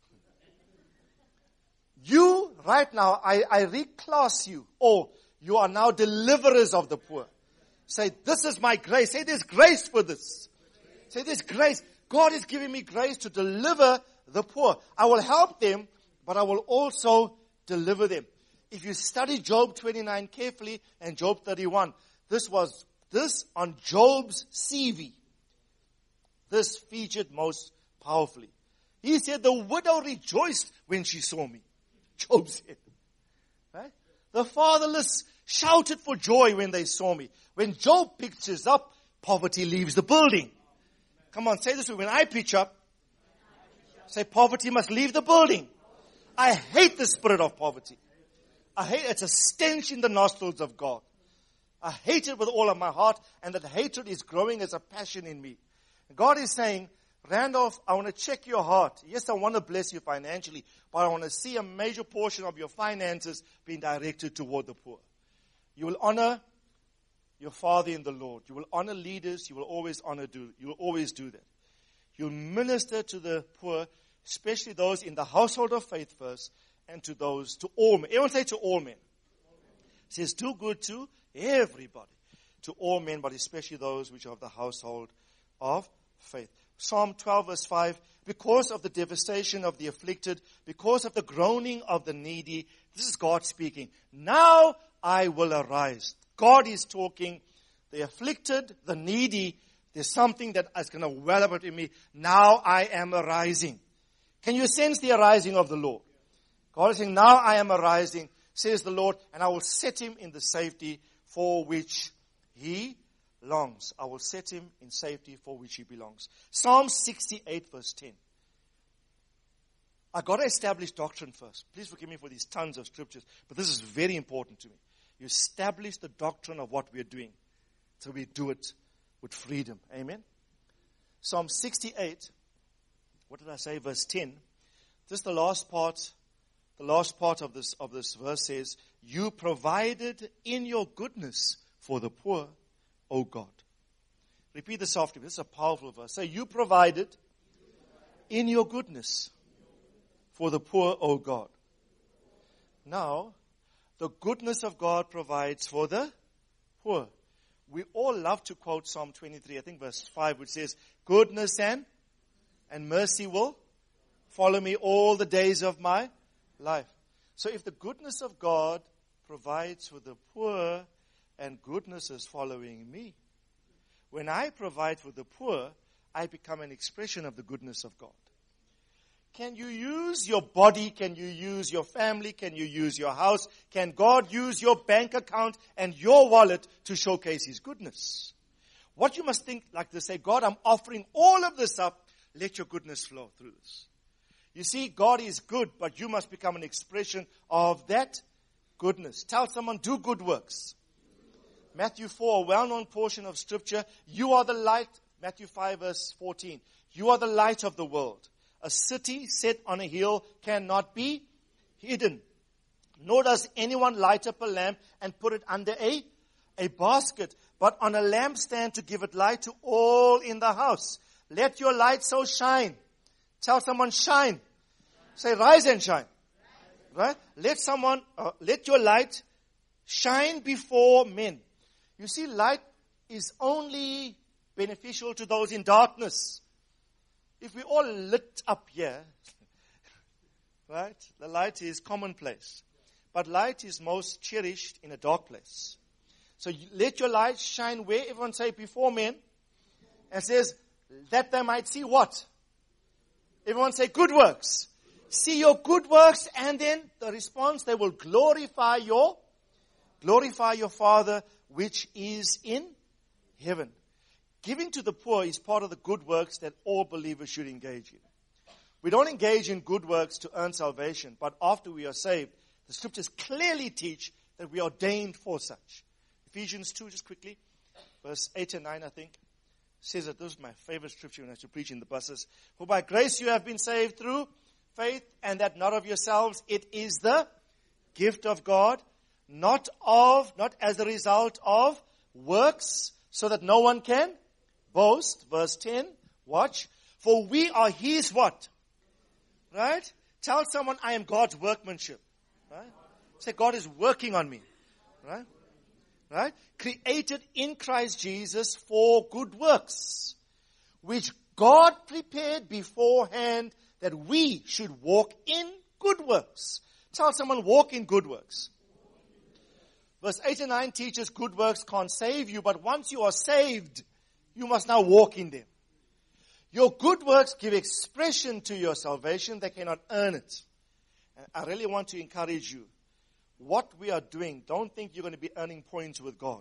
You, right now, I, I reclass you. Or you are now deliverers of the poor. Say, this is my grace. Say, there's grace for this. Say, there's grace. God is giving me grace to deliver the poor. I will help them, but I will also deliver them. If you study Job twenty-nine carefully and Job thirty-one, this was this on Job's C V. This featured most powerfully. He said, the widow rejoiced when she saw me. Job said. Right? The fatherless shouted for joy when they saw me. When Job pictures up, poverty leaves the building. Come on, say this when I pitch up. Say, poverty must leave the building. I hate the spirit of poverty. I hate it's a stench in the nostrils of God. I hate it with all of my heart, and that hatred is growing as a passion in me. God is saying, Randolph, I want to check your heart. Yes, I want to bless you financially, but I want to see a major portion of your finances being directed toward the poor. You will honor your father in the Lord. You will honor leaders. You will always honor do. You will always do that. You'll minister to the poor, especially those in the household of faith first, and to those, to all men. Everyone say to all men. It says, do good to everybody. To all men, but especially those which are of the household of faith. Psalm twelve verse five, because of the devastation of the afflicted, because of the groaning of the needy, this is God speaking. Now I will arise. God is talking. The afflicted, the needy, there's something that is going to well up in me. Now I am arising. Can you sense the arising of the Lord? God is saying, now I am arising, says the Lord, and I will set him in the safety for which he longs. I will set him in safety for which he belongs. Psalm sixty-eight verse ten. I got to establish doctrine first. Please forgive me for these tons of scriptures, but this is very important to me. You establish the doctrine of what we are doing, so we do it with freedom. Amen. Psalm sixty-eight, what did I say? Verse ten. Just the last part, the last part of this of this verse says, "You provided in your goodness for the poor, O God." Repeat this after me. This is a powerful verse. Say, "You provided in your goodness for the poor, O God." Now, the goodness of God provides for the poor. We all love to quote Psalm twenty-three, I think verse five, which says, "Goodness and, and mercy will follow me all the days of my life." So if the goodness of God provides for the poor, and goodness is following me, when I provide for the poor, I become an expression of the goodness of God. Can you use your body? Can you use your family? Can you use your house? Can God use your bank account and your wallet to showcase his goodness? What you must think like this, say, "God, I'm offering all of this up. Let your goodness flow through this." You see, God is good, but you must become an expression of that goodness. Tell someone, do good works. Matthew four, a well-known portion of scripture. You are the light. Matthew five verse fourteen. You are the light of the world. A city set on a hill cannot be hidden. Nor does anyone light up a lamp and put it under a, a basket, but on a lampstand to give it light to all in the house. Let your light so shine. Tell someone, shine. Say, rise and shine. Right? Let someone, uh, let your light shine before men. You see, light is only beneficial to those in darkness. If we all lit up here, right, the light is commonplace. But light is most cherished in a dark place. So you, let your light shine where? Everyone say, before men. And says, that they might see what? Everyone say, good works. See your good works, and then the response, they will glorify your, glorify your Father which is in heaven. Giving to the poor is part of the good works that all believers should engage in. We don't engage in good works to earn salvation, but after we are saved, the scriptures clearly teach that we are ordained for such. Ephesians two, just quickly, verse eight and nine, I think, says that this is my favorite scripture when I have to preach in the buses. For by grace you have been saved through faith, and that not of yourselves, it is the gift of God, not of, not as a result of works, so that no one can boast. Verse ten, watch. For we are his what? Right? Tell someone, I am God's workmanship. Right? Say, God is working on me. Right? Right? Created in Christ Jesus for good works, which God prepared beforehand that we should walk in good works. Tell someone, walk in good works. Verse eight and nine teaches good works can't save you, but once you are saved, you must now walk in them. Your good works give expression to your salvation. They cannot earn it. And I really want to encourage you. What we are doing, don't think you're going to be earning points with God.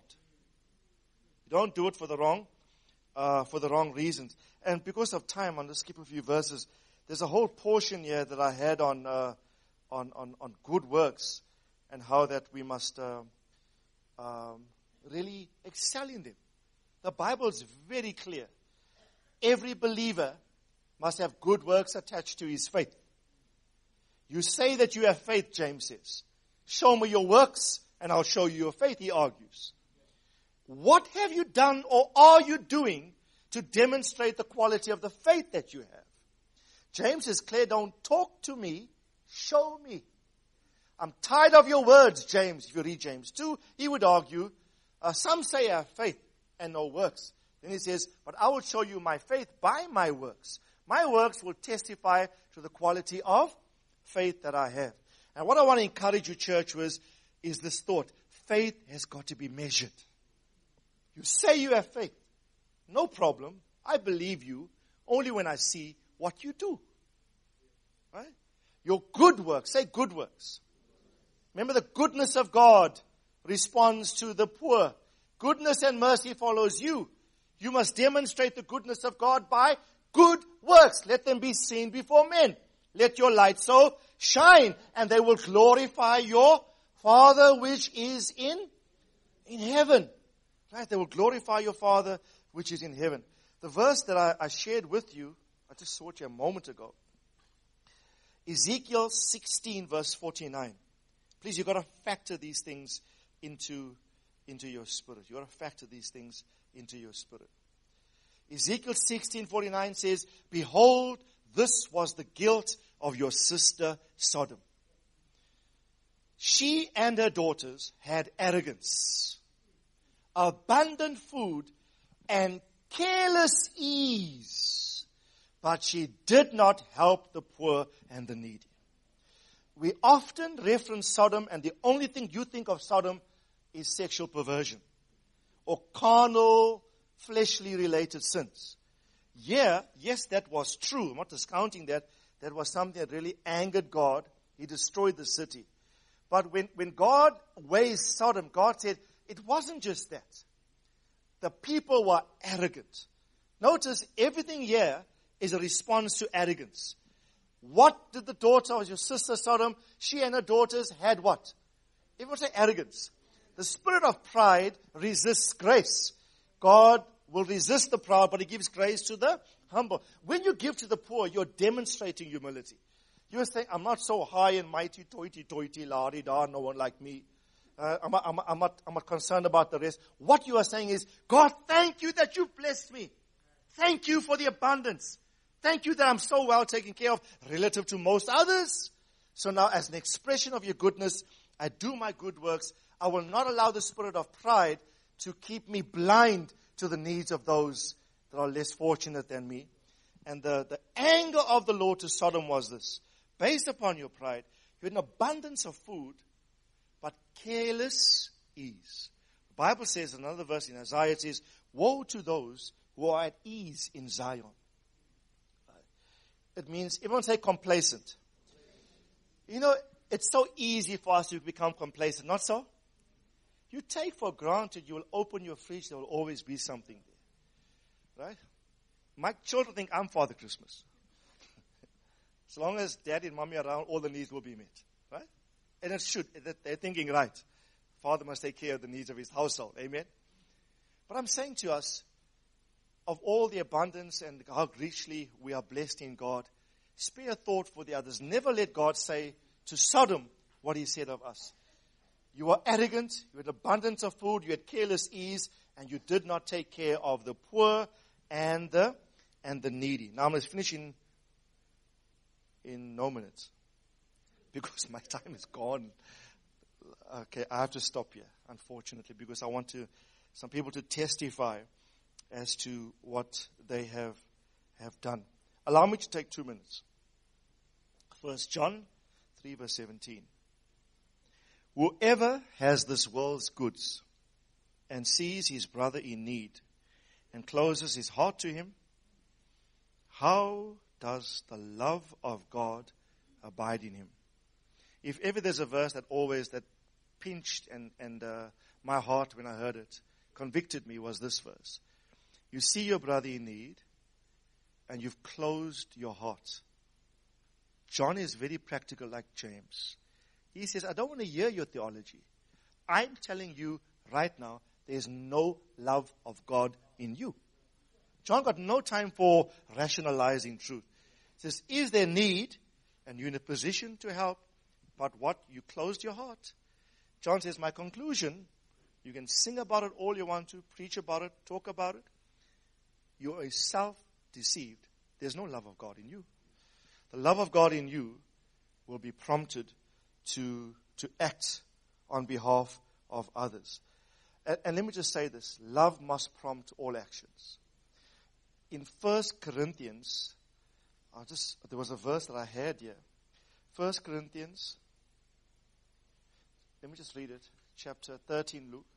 Don't do it for the wrong, uh, for the wrong reasons. And because of time, I'm going to skip a few verses. There's a whole portion here that I had on, uh, on, on, on good works and how that we must uh, um, really excel in them. The Bible is very clear. Every believer must have good works attached to his faith. You say that you have faith, James says. Show me your works, and I'll show you your faith, he argues. What have you done or are you doing to demonstrate the quality of the faith that you have? James is clear, don't talk to me, show me. I'm tired of your words, James. If you read James two, he would argue, uh, some say I have faith and no works. Then he says, but I will show you my faith by my works. My works will testify to the quality of faith that I have. And what I want to encourage you, church, was, is this thought. Faith has got to be measured. You say you have faith. No problem. I believe you only when I see what you do. Right? Your good works. Say good works. Remember, the goodness of God responds to the poor. Goodness and mercy follows you. You must demonstrate the goodness of God by good works. Let them be seen before men. Let your light so shine, and they will glorify your Father which is in, in heaven. Right? They will glorify your Father which is in heaven. The verse that I, I shared with you, I just saw it here a moment ago. Ezekiel sixteen verse forty-nine. Please, you've got to factor these things into, into your spirit. You've got to factor these things into your spirit. Ezekiel sixteen forty-nine says, behold, this was the guilt of your sister Sodom. She and her daughters had arrogance, abundant food, and careless ease, but she did not help the poor and the needy. We often reference Sodom, and the only thing you think of Sodom is sexual perversion or carnal, fleshly related sins. Yeah, yes, that was true. I'm not discounting that. That was something that really angered God. He destroyed the city. But when, when God weighs Sodom, God said, it wasn't just that. The people were arrogant. Notice, everything here is a response to arrogance. What did the daughter of your sister Sodom, she and her daughters had what? Everyone say arrogance. The spirit of pride resists grace. God will resist the proud, but He gives grace to the humble. When you give to the poor, you're demonstrating humility. You're saying, I'm not so high and mighty, toity, toity, la-di-da, no one like me. Uh, I'm, I'm, I'm, not, I'm not concerned about the rest. What you are saying is, God, thank you that you blessed me. Thank you for the abundance. Thank you that I'm so well taken care of relative to most others. So now, as an expression of your goodness, I do my good works. I will not allow the spirit of pride to keep me blind to the needs of those that are less fortunate than me. And the, the anger of the Lord to Sodom was this. Based upon your pride, you had an abundance of food, but careless ease. The Bible says, another verse in Isaiah, it says, woe to those who are at ease in Zion. It means, everyone say complacent. You know, it's so easy for us to become complacent, not so? You take for granted you will open your fridge, there will always be something there. Right? My children think I'm Father Christmas. As long as Daddy and Mommy are around, all the needs will be met. Right? And it should. They're thinking right. Father must take care of the needs of his household. Amen? But I'm saying to us, of all the abundance and how richly we are blessed in God, spare a thought for the others. Never let God say to Sodom what He said of us. You were arrogant, you had abundance of food, you had careless ease, and you did not take care of the poor and the and the needy. Now I'm going to finish in, in no minutes. Because my time is gone. Okay, I have to stop here, unfortunately, because I want to some people to testify as to what they have have done. Allow me to take two minutes. First John three verse seventeen. Whoever has this world's goods and sees his brother in need and closes his heart to him, how does the love of God abide in him? If ever there's a verse that always that pinched and, and uh, my heart when I heard it, convicted me, was this verse. You see your brother in need and you've closed your heart. John is very practical like James. He says, I don't want to hear your theology. I'm telling you right now, there's no love of God in you. John got no time for rationalizing truth. He says, is there need? And you're in a position to help. But what? You closed your heart. John says, my conclusion, you can sing about it all you want to, preach about it, talk about it. You are self-deceived. There's no love of God in you. The love of God in you will be prompted to, to act on behalf of others. And, and let me just say this. Love must prompt all actions. In First Corinthians, I just there was a verse that I had here. First Corinthians, let me just read it. Chapter thirteen, Luke.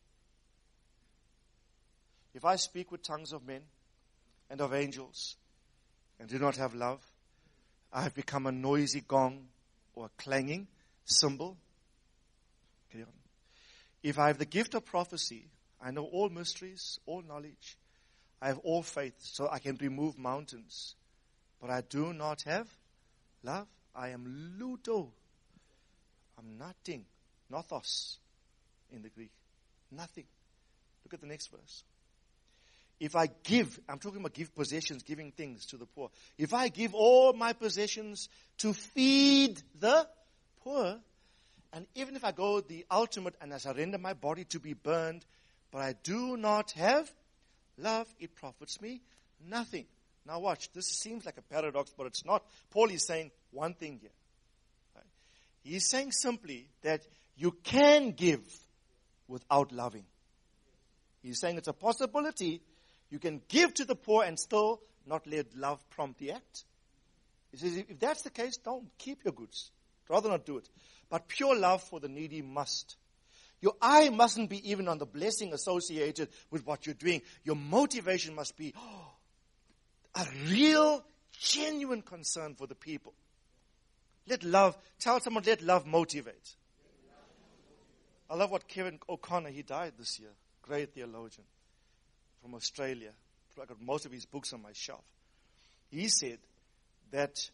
If I speak with tongues of men and of angels and do not have love, I have become a noisy gong or a clanging cymbal. Carry on. If I have the gift of prophecy, I know all mysteries, all knowledge. I have all faith, so I can remove mountains. But I do not have love. I am ludo. I'm nothing. Nothos in the Greek. Nothing. Look at the next verse. If I give, I'm talking about give possessions, giving things to the poor. If I give all my possessions to feed the poor, and even if I go the ultimate and I surrender my body to be burned, but I do not have love, it profits me nothing. Now watch, this seems like a paradox, but it's not. Paul is saying one thing here. Right? He's saying simply that you can give without loving. He's saying it's a possibility. You can give to the poor and still not let love prompt the act. He says, if that's the case, don't. Keep your goods. Rather not do it. But pure love for the needy must. Your eye mustn't be even on the blessing associated with what you're doing. Your motivation must be oh, a real, genuine concern for the people. Let love, tell someone, let love motivate. I love what Kevin O'Connor, he died this year. Great theologian from Australia. I got most of his books on my shelf. He said that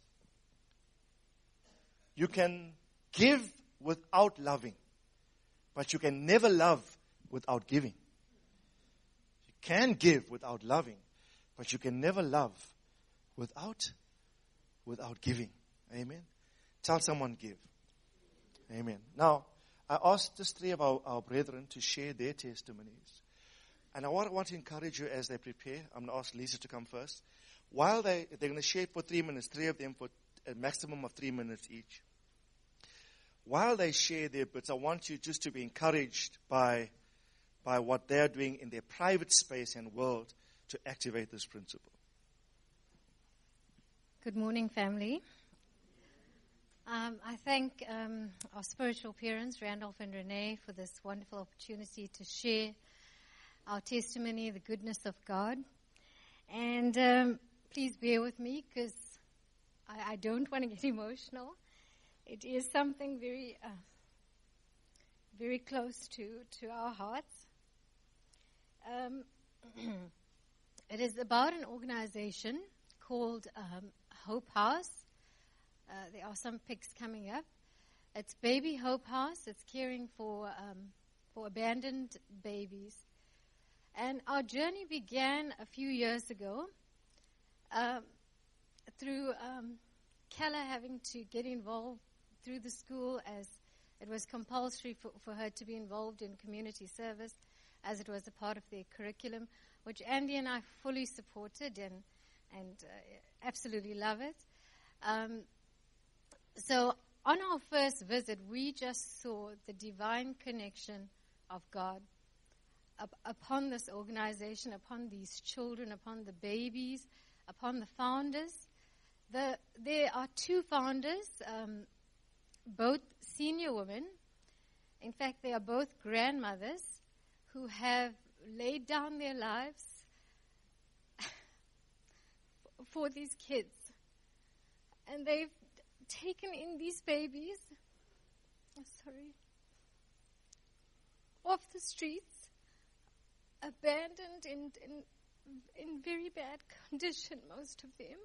you can give without loving, but you can never love without giving. You can give without loving, but you can never love without without giving. Amen. Tell someone give. Amen. Now, I asked just three of our, our brethren to share their testimonies. And I want, I want to encourage you as they prepare. I'm going to ask Lisa to come first. While they, they're going to share for three minutes, three of them for a maximum of three minutes each. While they share their bits, I want you just to be encouraged by, by what they're doing in their private space and world to activate this principle. Good morning, family. Um, I thank um, our spiritual parents, Randolph and Renee, for this wonderful opportunity to share our testimony, the goodness of God. And um, please bear with me because I, I don't want to get emotional. It is something very, uh, very close to, to our hearts. Um, it is about an organization called um, Hope House. Uh, there are some pics coming up. It's Baby Hope House. It's caring for um, for abandoned babies. And our journey began a few years ago um, through um, Keller having to get involved through the school, as it was compulsory for, for her to be involved in community service, as it was a part of their curriculum, which Andy and I fully supported and, and uh, absolutely love it. Um, So on our first visit, we just saw the divine connection of God up, upon this organization, upon these children, upon the babies, upon the founders. The, there are two founders, um, both senior women. In fact, they are both grandmothers who have laid down their lives for these kids. And they've taken in these babies, oh, sorry, off the streets, abandoned in, in in very bad condition, most of them,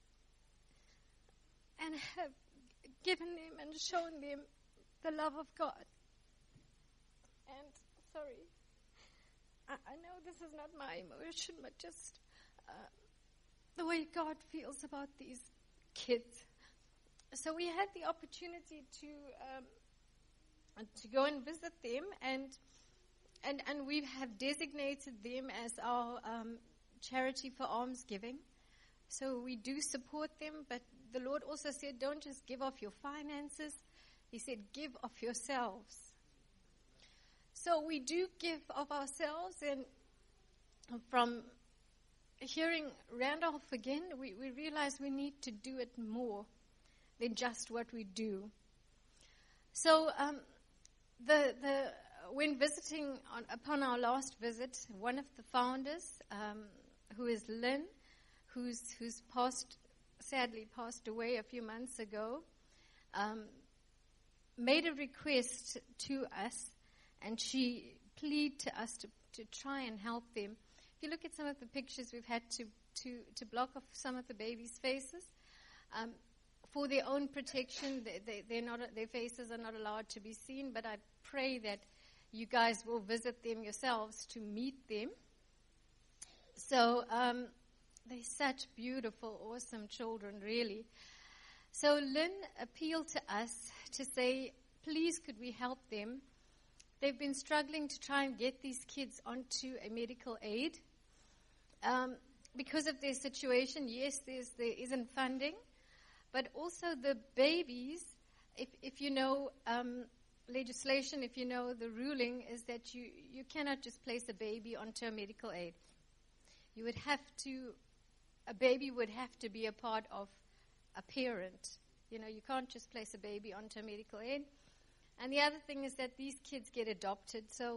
and have given them and shown them the love of God. And sorry, I, I know this is not my emotion, but just uh, the way God feels about these kids. So we had the opportunity to um, to go and visit them, and and and we have designated them as our um, charity for almsgiving. So we do support them, but the Lord also said, don't just give off your finances. He said, give of yourselves. So we do give of ourselves, and from hearing Randolph again, we, we realize we need to do it more than just what we do. So um, the the when visiting on, upon our last visit, one of the founders, um, who is Lynn, who's who's passed sadly passed away a few months ago, um, made a request to us, and she pleaded to us to, to try and help them. If you look at some of the pictures, we've had to, to, to block off some of the babies' faces. Um, for their own protection, they, they, they're not, their faces are not allowed to be seen, but I pray that you guys will visit them yourselves to meet them. So um, they're such beautiful, awesome children, really. So Lynn appealed to us to say, please, could we help them? They've been struggling to try and get these kids onto a medical aid. Um, because of their situation, yes, there's, there isn't funding, but also the babies, if, if you know um, legislation, if you know the ruling, is that you, you cannot just place a baby onto a medical aid. You would have to, a baby would have to be a part of a parent. You know, you can't just place a baby onto a medical aid. And the other thing is that these kids get adopted. So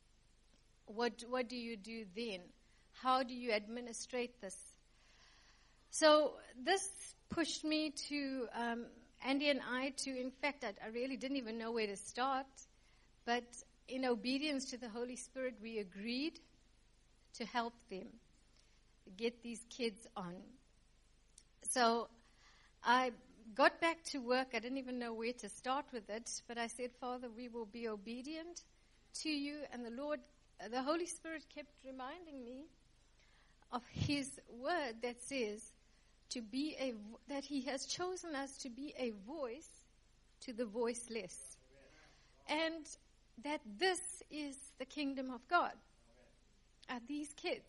what what do you do then? How do you administrate this? So this pushed me to, um, Andy and I, to, in fact, I, I really didn't even know where to start. But in obedience to the Holy Spirit, we agreed to help them get these kids on. So I got back to work. I didn't even know where to start with it, but I said, Father, we will be obedient to you. And the Lord, uh, the Holy Spirit kept reminding me of his word that says to be a, that he has chosen us to be a voice to the voiceless. And that this is the kingdom of God, are these kids.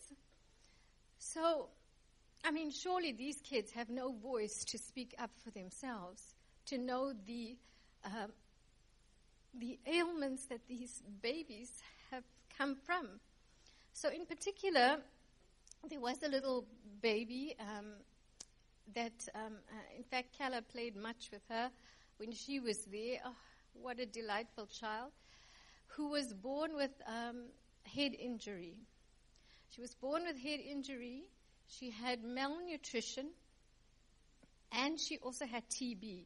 So, I mean, surely these kids have no voice to speak up for themselves, to know the uh, the ailments that these babies have come from. So in particular, there was a little baby um, that, um, uh, in fact, Kala played much with her when she was there. Oh, what a delightful child, who was born with um, head injury. She was born with head injury. She had malnutrition, and she also had T B.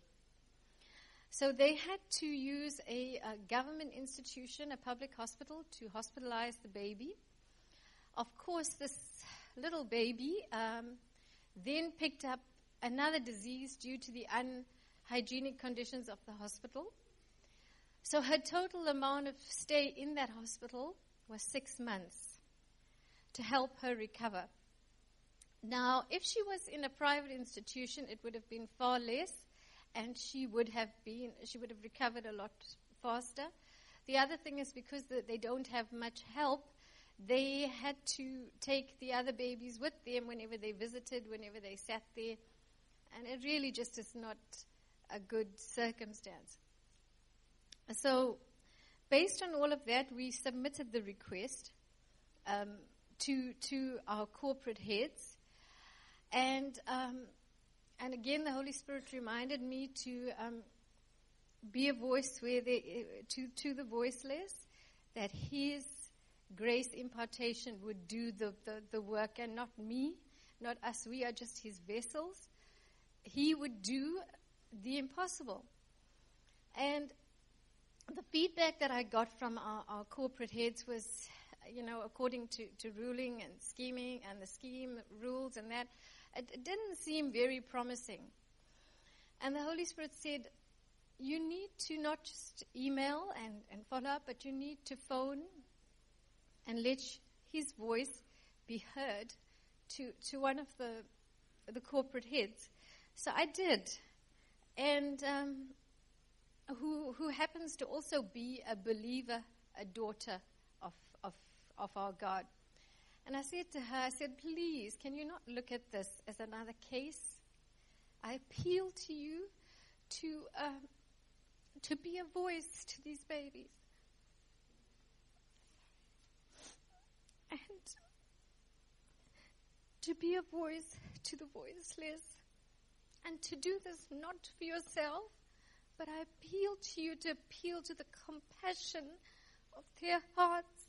So they had to use a, a government institution, a public hospital, to hospitalize the baby. Of course, this little baby um, then picked up another disease due to the unhygienic conditions of the hospital. So her total amount of stay in that hospital was six months to help her recover. Now, if she was in a private institution, it would have been far less, and she would have been, she would have recovered a lot faster. The other thing is because the, they don't have much help, they had to take the other babies with them whenever they visited, whenever they sat there, and it really just is not a good circumstance. So, based on all of that, we submitted the request um, to to our corporate heads. And um, and again, the Holy Spirit reminded me to um, be a voice where they, to to the voiceless, that His grace impartation would do the, the, the work, and not me, not us. We are just His vessels. He would do the impossible. And the feedback that I got from our, our corporate heads was, you know, according to, to ruling and scheming and the scheme rules and that, it, it didn't seem very promising. And the Holy Spirit said, you need to not just email and, and follow up, but you need to phone and let His voice be heard to, to one of the the corporate heads. So I did. And um, who who happens to also be a believer, a daughter of, of, of our God. And I said to her, I said, please, can you not look at this as another case? I appeal to you to uh, to be a voice to these babies. And to be a voice to the voiceless. And to do this not for yourself, but I appeal to you to appeal to the compassion of their hearts,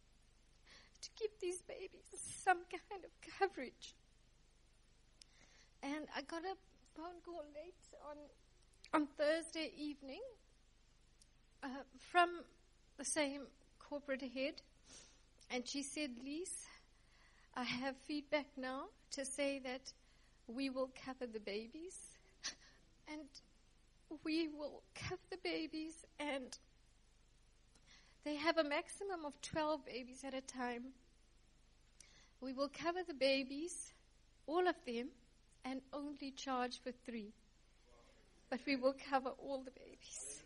to give these babies some kind of coverage, And I got a phone call late on on Thursday evening uh, from the same corporate head, and she said, Lise, I have feedback now to say that we will cover the babies, and we will cover the babies, and they have a maximum of twelve babies at a time. We will cover the babies, all of them, and only charge for three. But we will cover all the babies.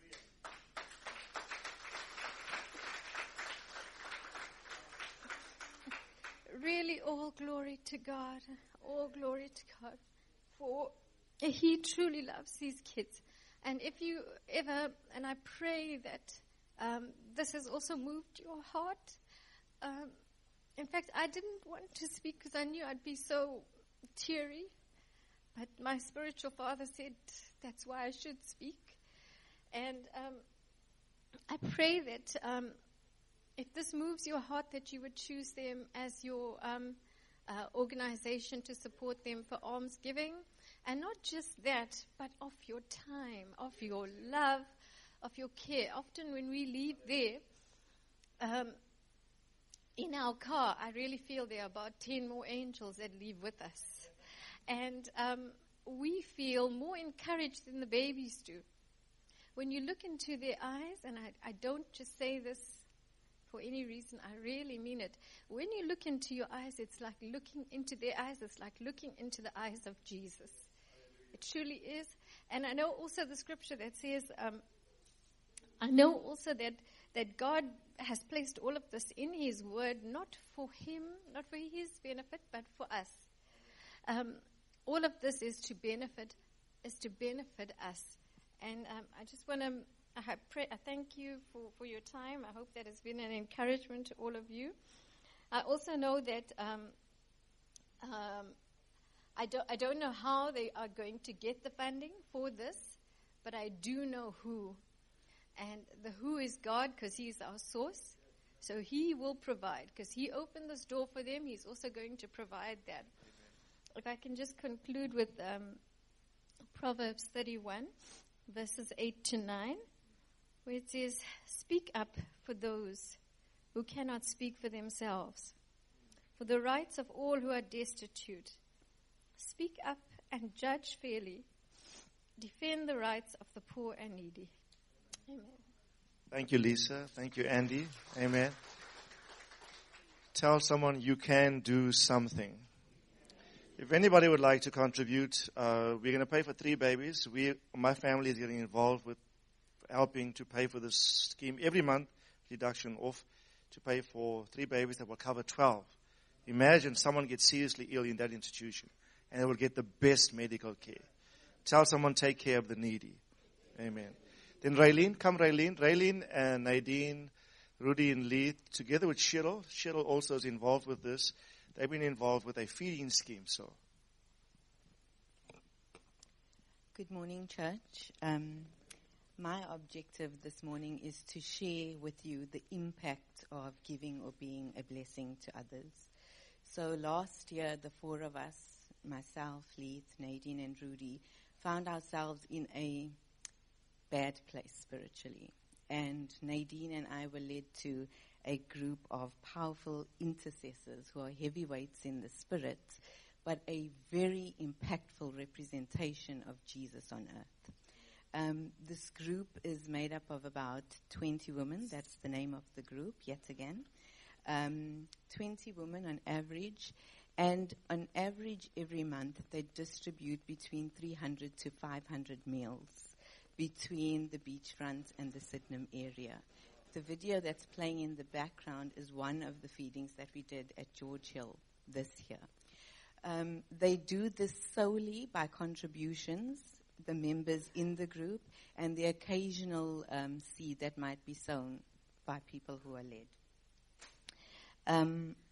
Really, all glory to God. All glory to God. For He truly loves these kids. And if you ever, and I pray that um, this has also moved your heart. Um, in fact, I didn't want to speak because I knew I'd be so teary. But my spiritual father said that's why I should speak. And um, I pray that um, if this moves your heart, that you would choose them as your um, uh, organization to support them for almsgiving. And not just that, but of your time, of your love, of your care. Often when we leave there, um, in our car, I really feel there are about ten more angels that leave with us. And um, we feel more encouraged than the babies do. When you look into their eyes, and I, I don't just say this for any reason, I really mean it. When you look into your eyes, it's like looking into their eyes, it's like looking into the eyes of Jesus. It truly is. And I know also the scripture that says, um, I know also that, that God has placed all of this in His word, not for Him, not for His benefit, but for us. Um, all of this is to benefit, is to benefit us. And um, I just want to, I pray, I thank you for, for your time. I hope that has been an encouragement to all of you. I also know that um, um, I don't, I don't know how they are going to get the funding for this, but I do know who. And the who is God, because He is our source. So He will provide, because He opened this door for them. He's also going to provide that. If I can just conclude with um, Proverbs thirty-one, verses eight to nine, where it says, speak up for those who cannot speak for themselves, for the rights of all who are destitute. Speak up and judge fairly. Defend the rights of the poor and needy. Amen. Thank you, Lisa. Thank you, Andy. Amen. Tell someone you can do something. If anybody would like to contribute, uh, we're going to pay for three babies. We, my family is getting involved with helping to pay for this scheme every month, deduction off, to pay for three babies that will cover twelve. Imagine someone gets seriously ill in that institution, and they will get the best medical care. Tell someone, take care of the needy. Amen. Then Raylene, come Raylene. Raylene and Nadine, Rudy and Lee, together with Cheryl. Cheryl also is involved with this. They've been involved with a feeding scheme. So, good morning, church. Um, my objective this morning is to share with you the impact of giving or being a blessing to others. So last year, the four of us, myself, Leith, Nadine, and Rudy, found ourselves in a bad place spiritually. And Nadine and I were led to a group of powerful intercessors who are heavyweights in the spirit, but a very impactful representation of Jesus on earth. Um, this group is made up of about twenty women. That's the name of the group, yet again. Um, twenty women on average. And on average, every month, they distribute between three hundred to five hundred meals between the beachfront and the Sydenham area. The video that's playing in the background is one of the feedings that we did at George Hill this year. Um, they do this solely by contributions, the members in the group, and the occasional um, seed that might be sown by people who are led. Um,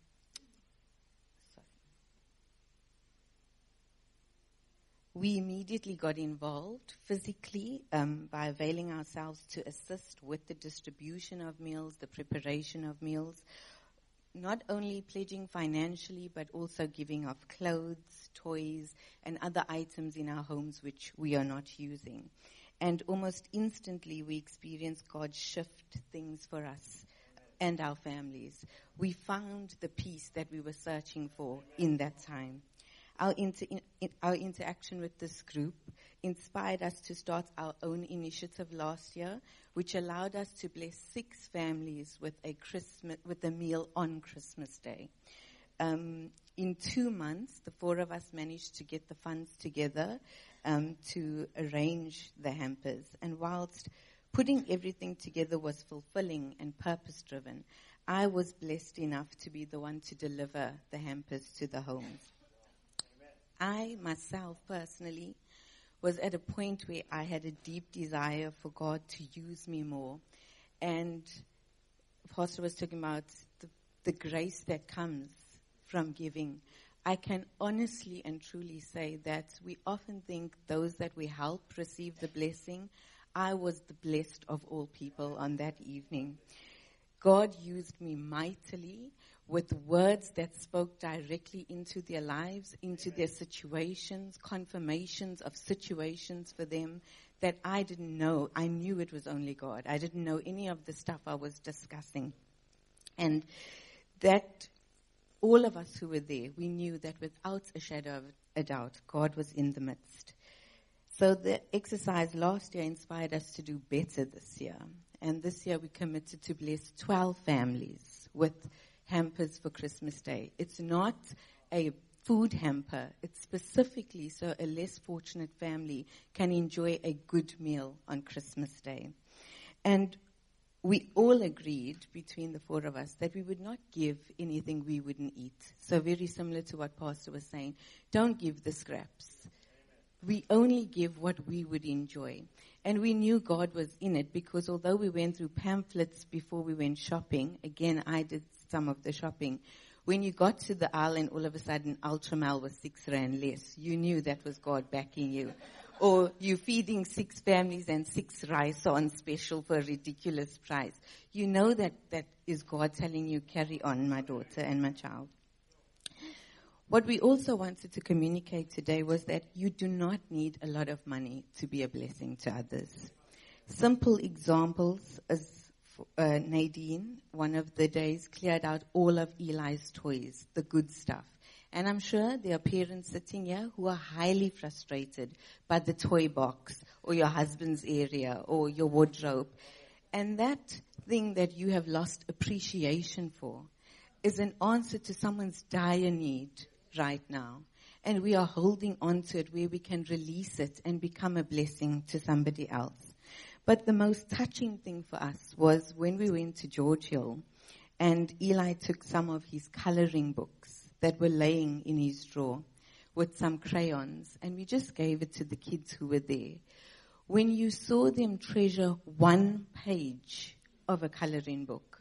We immediately got involved physically um, by availing ourselves to assist with the distribution of meals, the preparation of meals. not only pledging financially, but also giving of clothes, toys, and other items in our homes which we are not using. And almost instantly we experienced God shift things for us and our families. We found the peace that we were searching for in that time. Our, inter- in, our interaction with this group inspired us to start our own initiative last year, which allowed us to bless six families with a Christmas with a meal on Christmas Day. Um, in two months, the four of us managed to get the funds together um, to arrange the hampers. And whilst putting everything together was fulfilling and purpose-driven, I was blessed enough to be the one to deliver the hampers to the homes. I, myself, personally, was at a point where I had a deep desire for God to use me more. And Pastor was talking about the, the grace that comes from giving. I can honestly and truly say that we often think those that we help receive the blessing. I was the blessed of all people on that evening. God used me mightily with words that spoke directly into their lives, into their situations, confirmations of situations for them that I didn't know. I knew it was only God. I didn't know any of the stuff I was discussing. And that all of us who were there, we knew that without a shadow of a doubt, God was in the midst. So the exercise last year inspired us to do better this year. And this year we committed to bless twelve families with hampers for Christmas Day. It's not a food hamper. It's specifically so a less fortunate family can enjoy a good meal on Christmas Day. And we all agreed between the four of us that we would not give anything we wouldn't eat. So very similar to what Pastor was saying. Don't give the scraps. We only give what we would enjoy. And we knew God was in it because although we went through pamphlets before we went shopping, again, I did some of the shopping. When you got to the aisle and all of a sudden Ultramal was six rand less, you knew that was God backing you. Or you feeding six families and six rice on special for a ridiculous price. You know that that is God telling you, carry on, my daughter and my child. What we also wanted to communicate today was that you do not need a lot of money to be a blessing to others. Simple examples as uh, Nadine, one of the days, cleared out all of Eli's toys, the good stuff. And I'm sure there are parents sitting here who are highly frustrated by the toy box or your husband's area or your wardrobe. And that thing that you have lost appreciation for is an answer to someone's dire need right now. And we are holding on to it where we can release it and become a blessing to somebody else. But the most touching thing for us was when we went to George Hill and Eli took some of his coloring books that were laying in his drawer with some crayons, and we just gave it to the kids who were there. When you saw them treasure one page of a coloring book,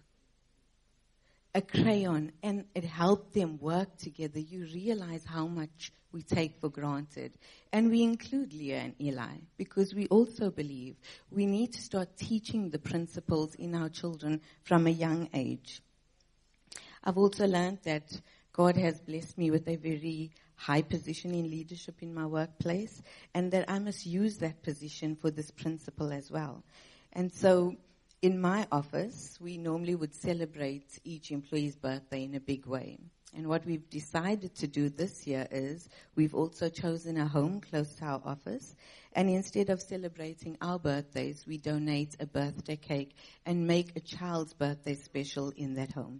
a crayon, and it helped them work together, you realize how much we take for granted. And we include Leah and Eli because we also believe we need to start teaching the principles in our children from a young age. I've also learned that God has blessed me with a very high position in leadership in my workplace, and that I must use that position for this principle as well. And so in my office, we normally would celebrate each employee's birthday in a big way. And what we've decided to do this year is we've also chosen a home close to our office. And instead of celebrating our birthdays, we donate a birthday cake and make a child's birthday special in that home.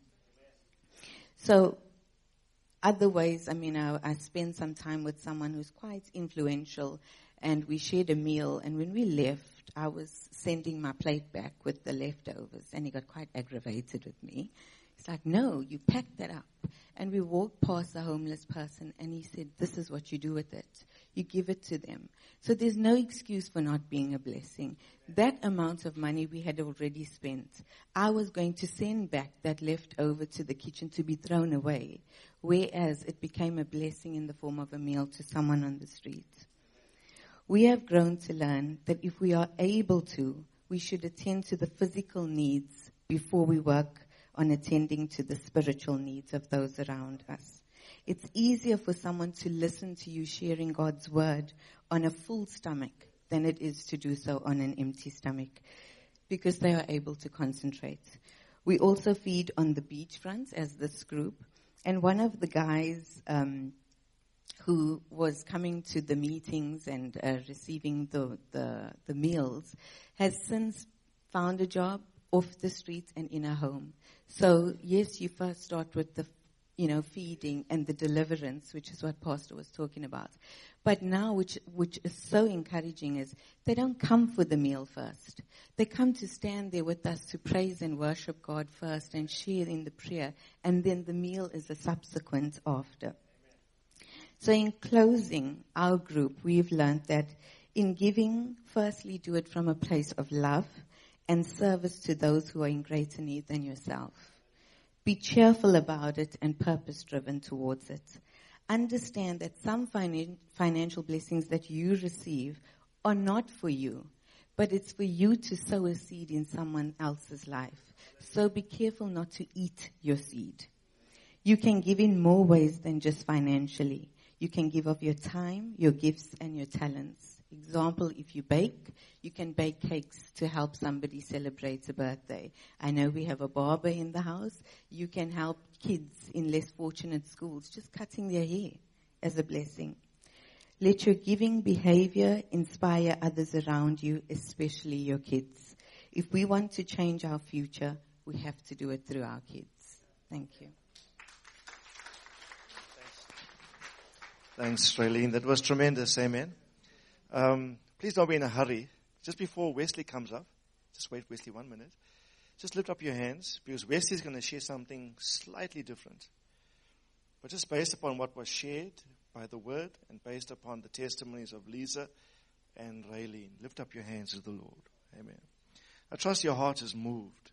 So other ways, I mean, I, I spent some time with someone who's quite influential, and we shared a meal. And when we left, I was sending my plate back with the leftovers, and he got quite aggravated with me. He's like, no, you packed that up. And we walked past a homeless person, and he said, this is what you do with it. You give it to them. So there's no excuse for not being a blessing. That amount of money we had already spent. I was going to send back that leftover to the kitchen to be thrown away, whereas it became a blessing in the form of a meal to someone on the street. We have grown to learn that if we are able to, we should attend to the physical needs before we work on attending to the spiritual needs of those around us. It's easier for someone to listen to you sharing God's word on a full stomach than it is to do so on an empty stomach, because they are able to concentrate. We also feed on the beachfronts as this group, and one of the guys um, who was coming to the meetings and uh, receiving the, the the meals has since found a job off the streets and in a home. So yes, you first start with the, you know, feeding and the deliverance, which is what Pastor was talking about. But now, which which is so encouraging, is they don't come for the meal first. They come to stand there with us to praise and worship God first and share in the prayer, and then the meal is a subsequent after. So in closing our group, we've learned that in giving, firstly, do it from a place of love and service to those who are in greater need than yourself. Be cheerful about it and purpose-driven towards it. Understand that some finan- financial blessings that you receive are not for you, but it's for you to sow a seed in someone else's life. So be careful not to eat your seed. You can give in more ways than just financially. You can give of your time, your gifts, and your talents. Example, if you bake, you can bake cakes to help somebody celebrate a birthday. I know we have a barber in the house. You can help kids in less fortunate schools just cutting their hair as a blessing. Let your giving behavior inspire others around you, especially your kids. If we want to change our future, we have to do it through our kids. Thank you. Thanks, Raylene. That was tremendous. Amen. Um, please don't be in a hurry. Just before Wesley comes up, just wait, Wesley, one minute. Just lift up your hands, because Wesley's going to share something slightly different. But just based upon what was shared by the word and based upon the testimonies of Lisa and Raylene, lift up your hands to the Lord. Amen. I trust your heart is moved.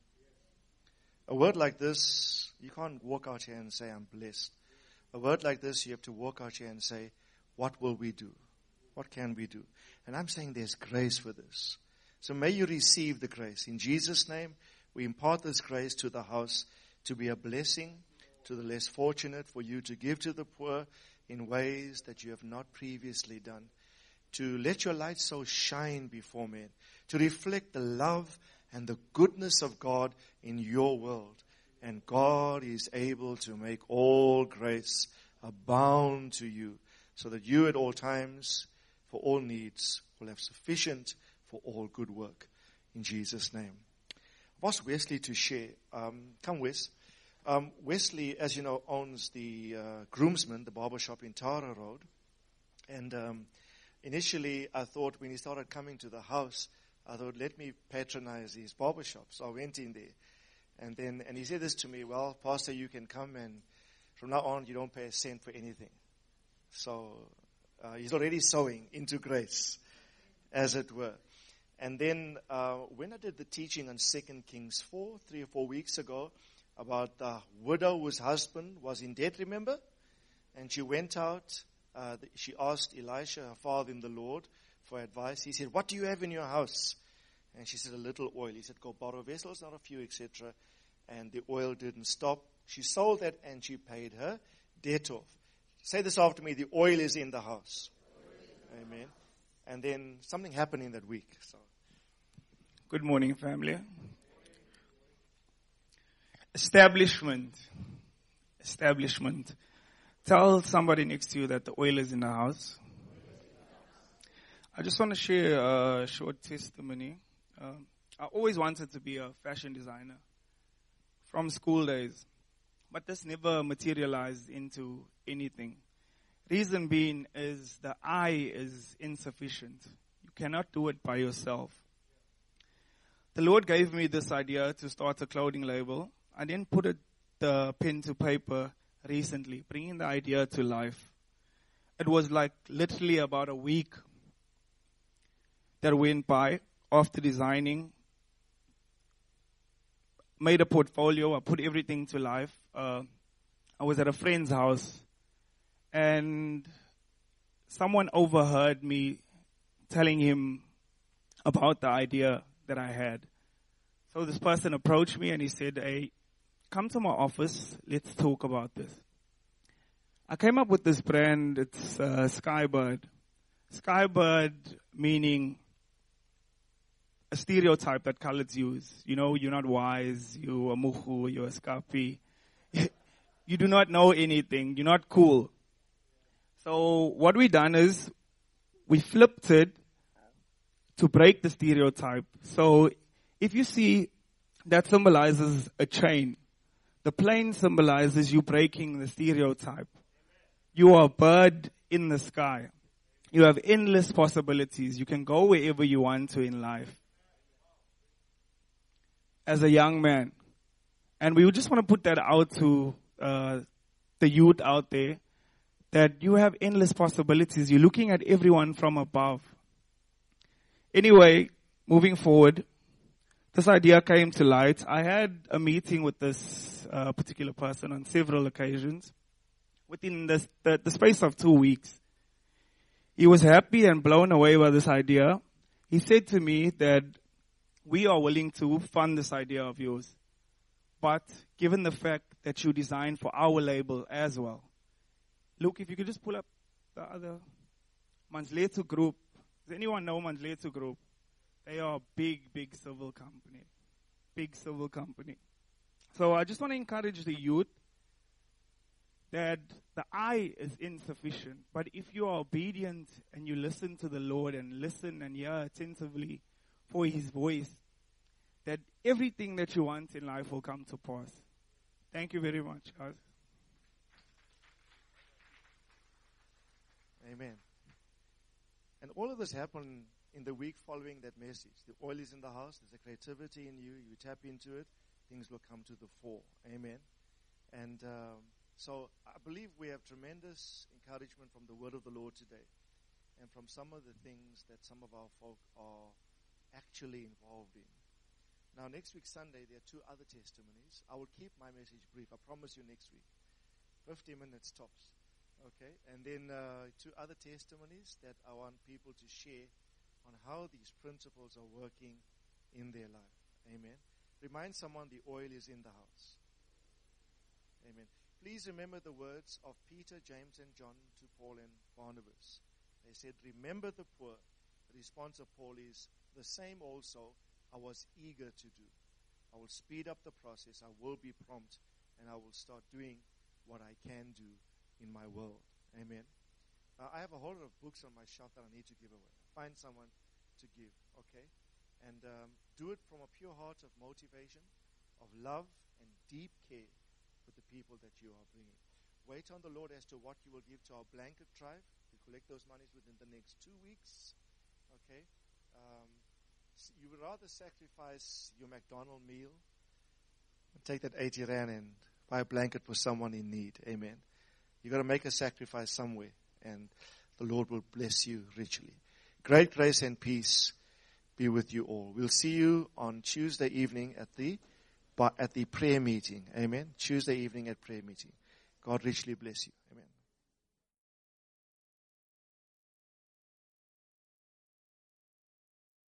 A word like this, you can't walk out here and say, I'm blessed. A word like this, you have to walk out here and say, what will we do? What can we do? And I'm saying there's grace for this. So may you receive the grace. In Jesus' name, we impart this grace to the house to be a blessing to the less fortunate, for you to give to the poor in ways that you have not previously done, to let your light so shine before men, to reflect the love and the goodness of God in your world. And God is able to make all grace abound to you, so that you at all times, for all needs, will have sufficient for all good work. In Jesus' name. I've asked Wesley to share. Um, come, Wes. Um, Wesley, as you know, owns the uh, Groomsman, the barbershop in Tara Road. And um, initially, I thought when he started coming to the house, I thought, let me patronize his barbershop. So I went in there. And then, and he said this to me, well, Pastor, you can come, and from now on, you don't pay a cent for anything. So uh, he's already sowing into grace, as it were. And then uh, when I did the teaching on Second Kings four, three or four weeks ago, about the widow whose husband was in debt, remember? And she went out, uh, she asked Elisha, her father in the Lord, for advice. He said, what do you have in your house? And she said, a little oil. He said, go borrow vessels, not a few, et cetera. And the oil didn't stop. She sold that and she paid her debt off. Say this after me, the oil is in the house. Amen. And then something happened in that week. So. Good morning, family. Establishment. Establishment. Tell somebody next to you that the oil is in the house. I just want to share a short testimony. Um, I always wanted to be a fashion designer from school days, but this never materialized into anything. Reason being is the eye is insufficient. You cannot do it by yourself. The Lord gave me this idea to start a clothing label. I then put it, the pen to paper recently, bringing the idea to life. It was like literally about a week that went by after designing, made a portfolio, I put everything to life. Uh, I was at a friend's house, and someone overheard me telling him about the idea that I had. So this person approached me and he said, hey, come to my office. Let's talk about this. I came up with this brand. It's uh, Skybird. Skybird meaning a stereotype that coloreds use. You know, you're not wise, you're a muhu, you're a skapi. You do not know anything, you're not cool. So what we done is, we flipped it to break the stereotype. So if you see, that symbolizes a chain. The plane symbolizes you breaking the stereotype. You are a bird in the sky. You have endless possibilities. You can go wherever you want to in life. As a young man. And we just want to put that out to uh, the youth out there, that you have endless possibilities. You're looking at everyone from above. Anyway, moving forward, this idea came to light. I had a meeting with this uh, particular person on several occasions within this, the, the space of two weeks. He was happy and blown away by this idea. He said to me that we are willing to fund this idea of yours, but given the fact that you designed for our label as well. Look, if you could just pull up the other Manzletu Group. Does anyone know Manzletu Group? They are a big, big civil company. Big civil company. So I just want to encourage the youth that the eye is insufficient. But if you are obedient and you listen to the Lord and listen and hear attentively for His voice, that everything that you want in life will come to pass. Thank you very much, guys. Amen. And all of this happened in the week following that message. The oil is in the house. There's a creativity in you. You tap into it. Things will come to the fore. Amen. And um, so I believe we have tremendous encouragement from the word of the Lord today, and from some of the things that some of our folk are actually involved in. Now, next week, Sunday, there are two other testimonies. I will keep my message brief. I promise you next week. fifty minutes tops. Okay? And then uh, two other testimonies that I want people to share on how these principles are working in their life. Amen. Remind someone the oil is in the house. Amen. Please remember the words of Peter, James, and John to Paul and Barnabas. They said, remember the poor. The response of Paul is, the same also I was eager to do. I will speed up the process. I will be prompt, and I will start doing what I can do in my world. Amen. Uh, I have a whole lot of books on my shelf that I need to give away. Find someone to give, okay? And um, do it from a pure heart of motivation, of love, and deep care for the people that you are bringing. Wait on the Lord as to what you will give to our blanket drive. We collect those monies within the next two weeks, okay? Um, you would rather sacrifice your McDonald's meal and take that eighty rand and buy a blanket for someone in need. Amen. You've got to make a sacrifice somewhere, and the Lord will bless you richly. Great grace and peace be with you all. We'll see you on Tuesday evening at the at the prayer meeting. Amen. Tuesday evening at prayer meeting. God richly bless you.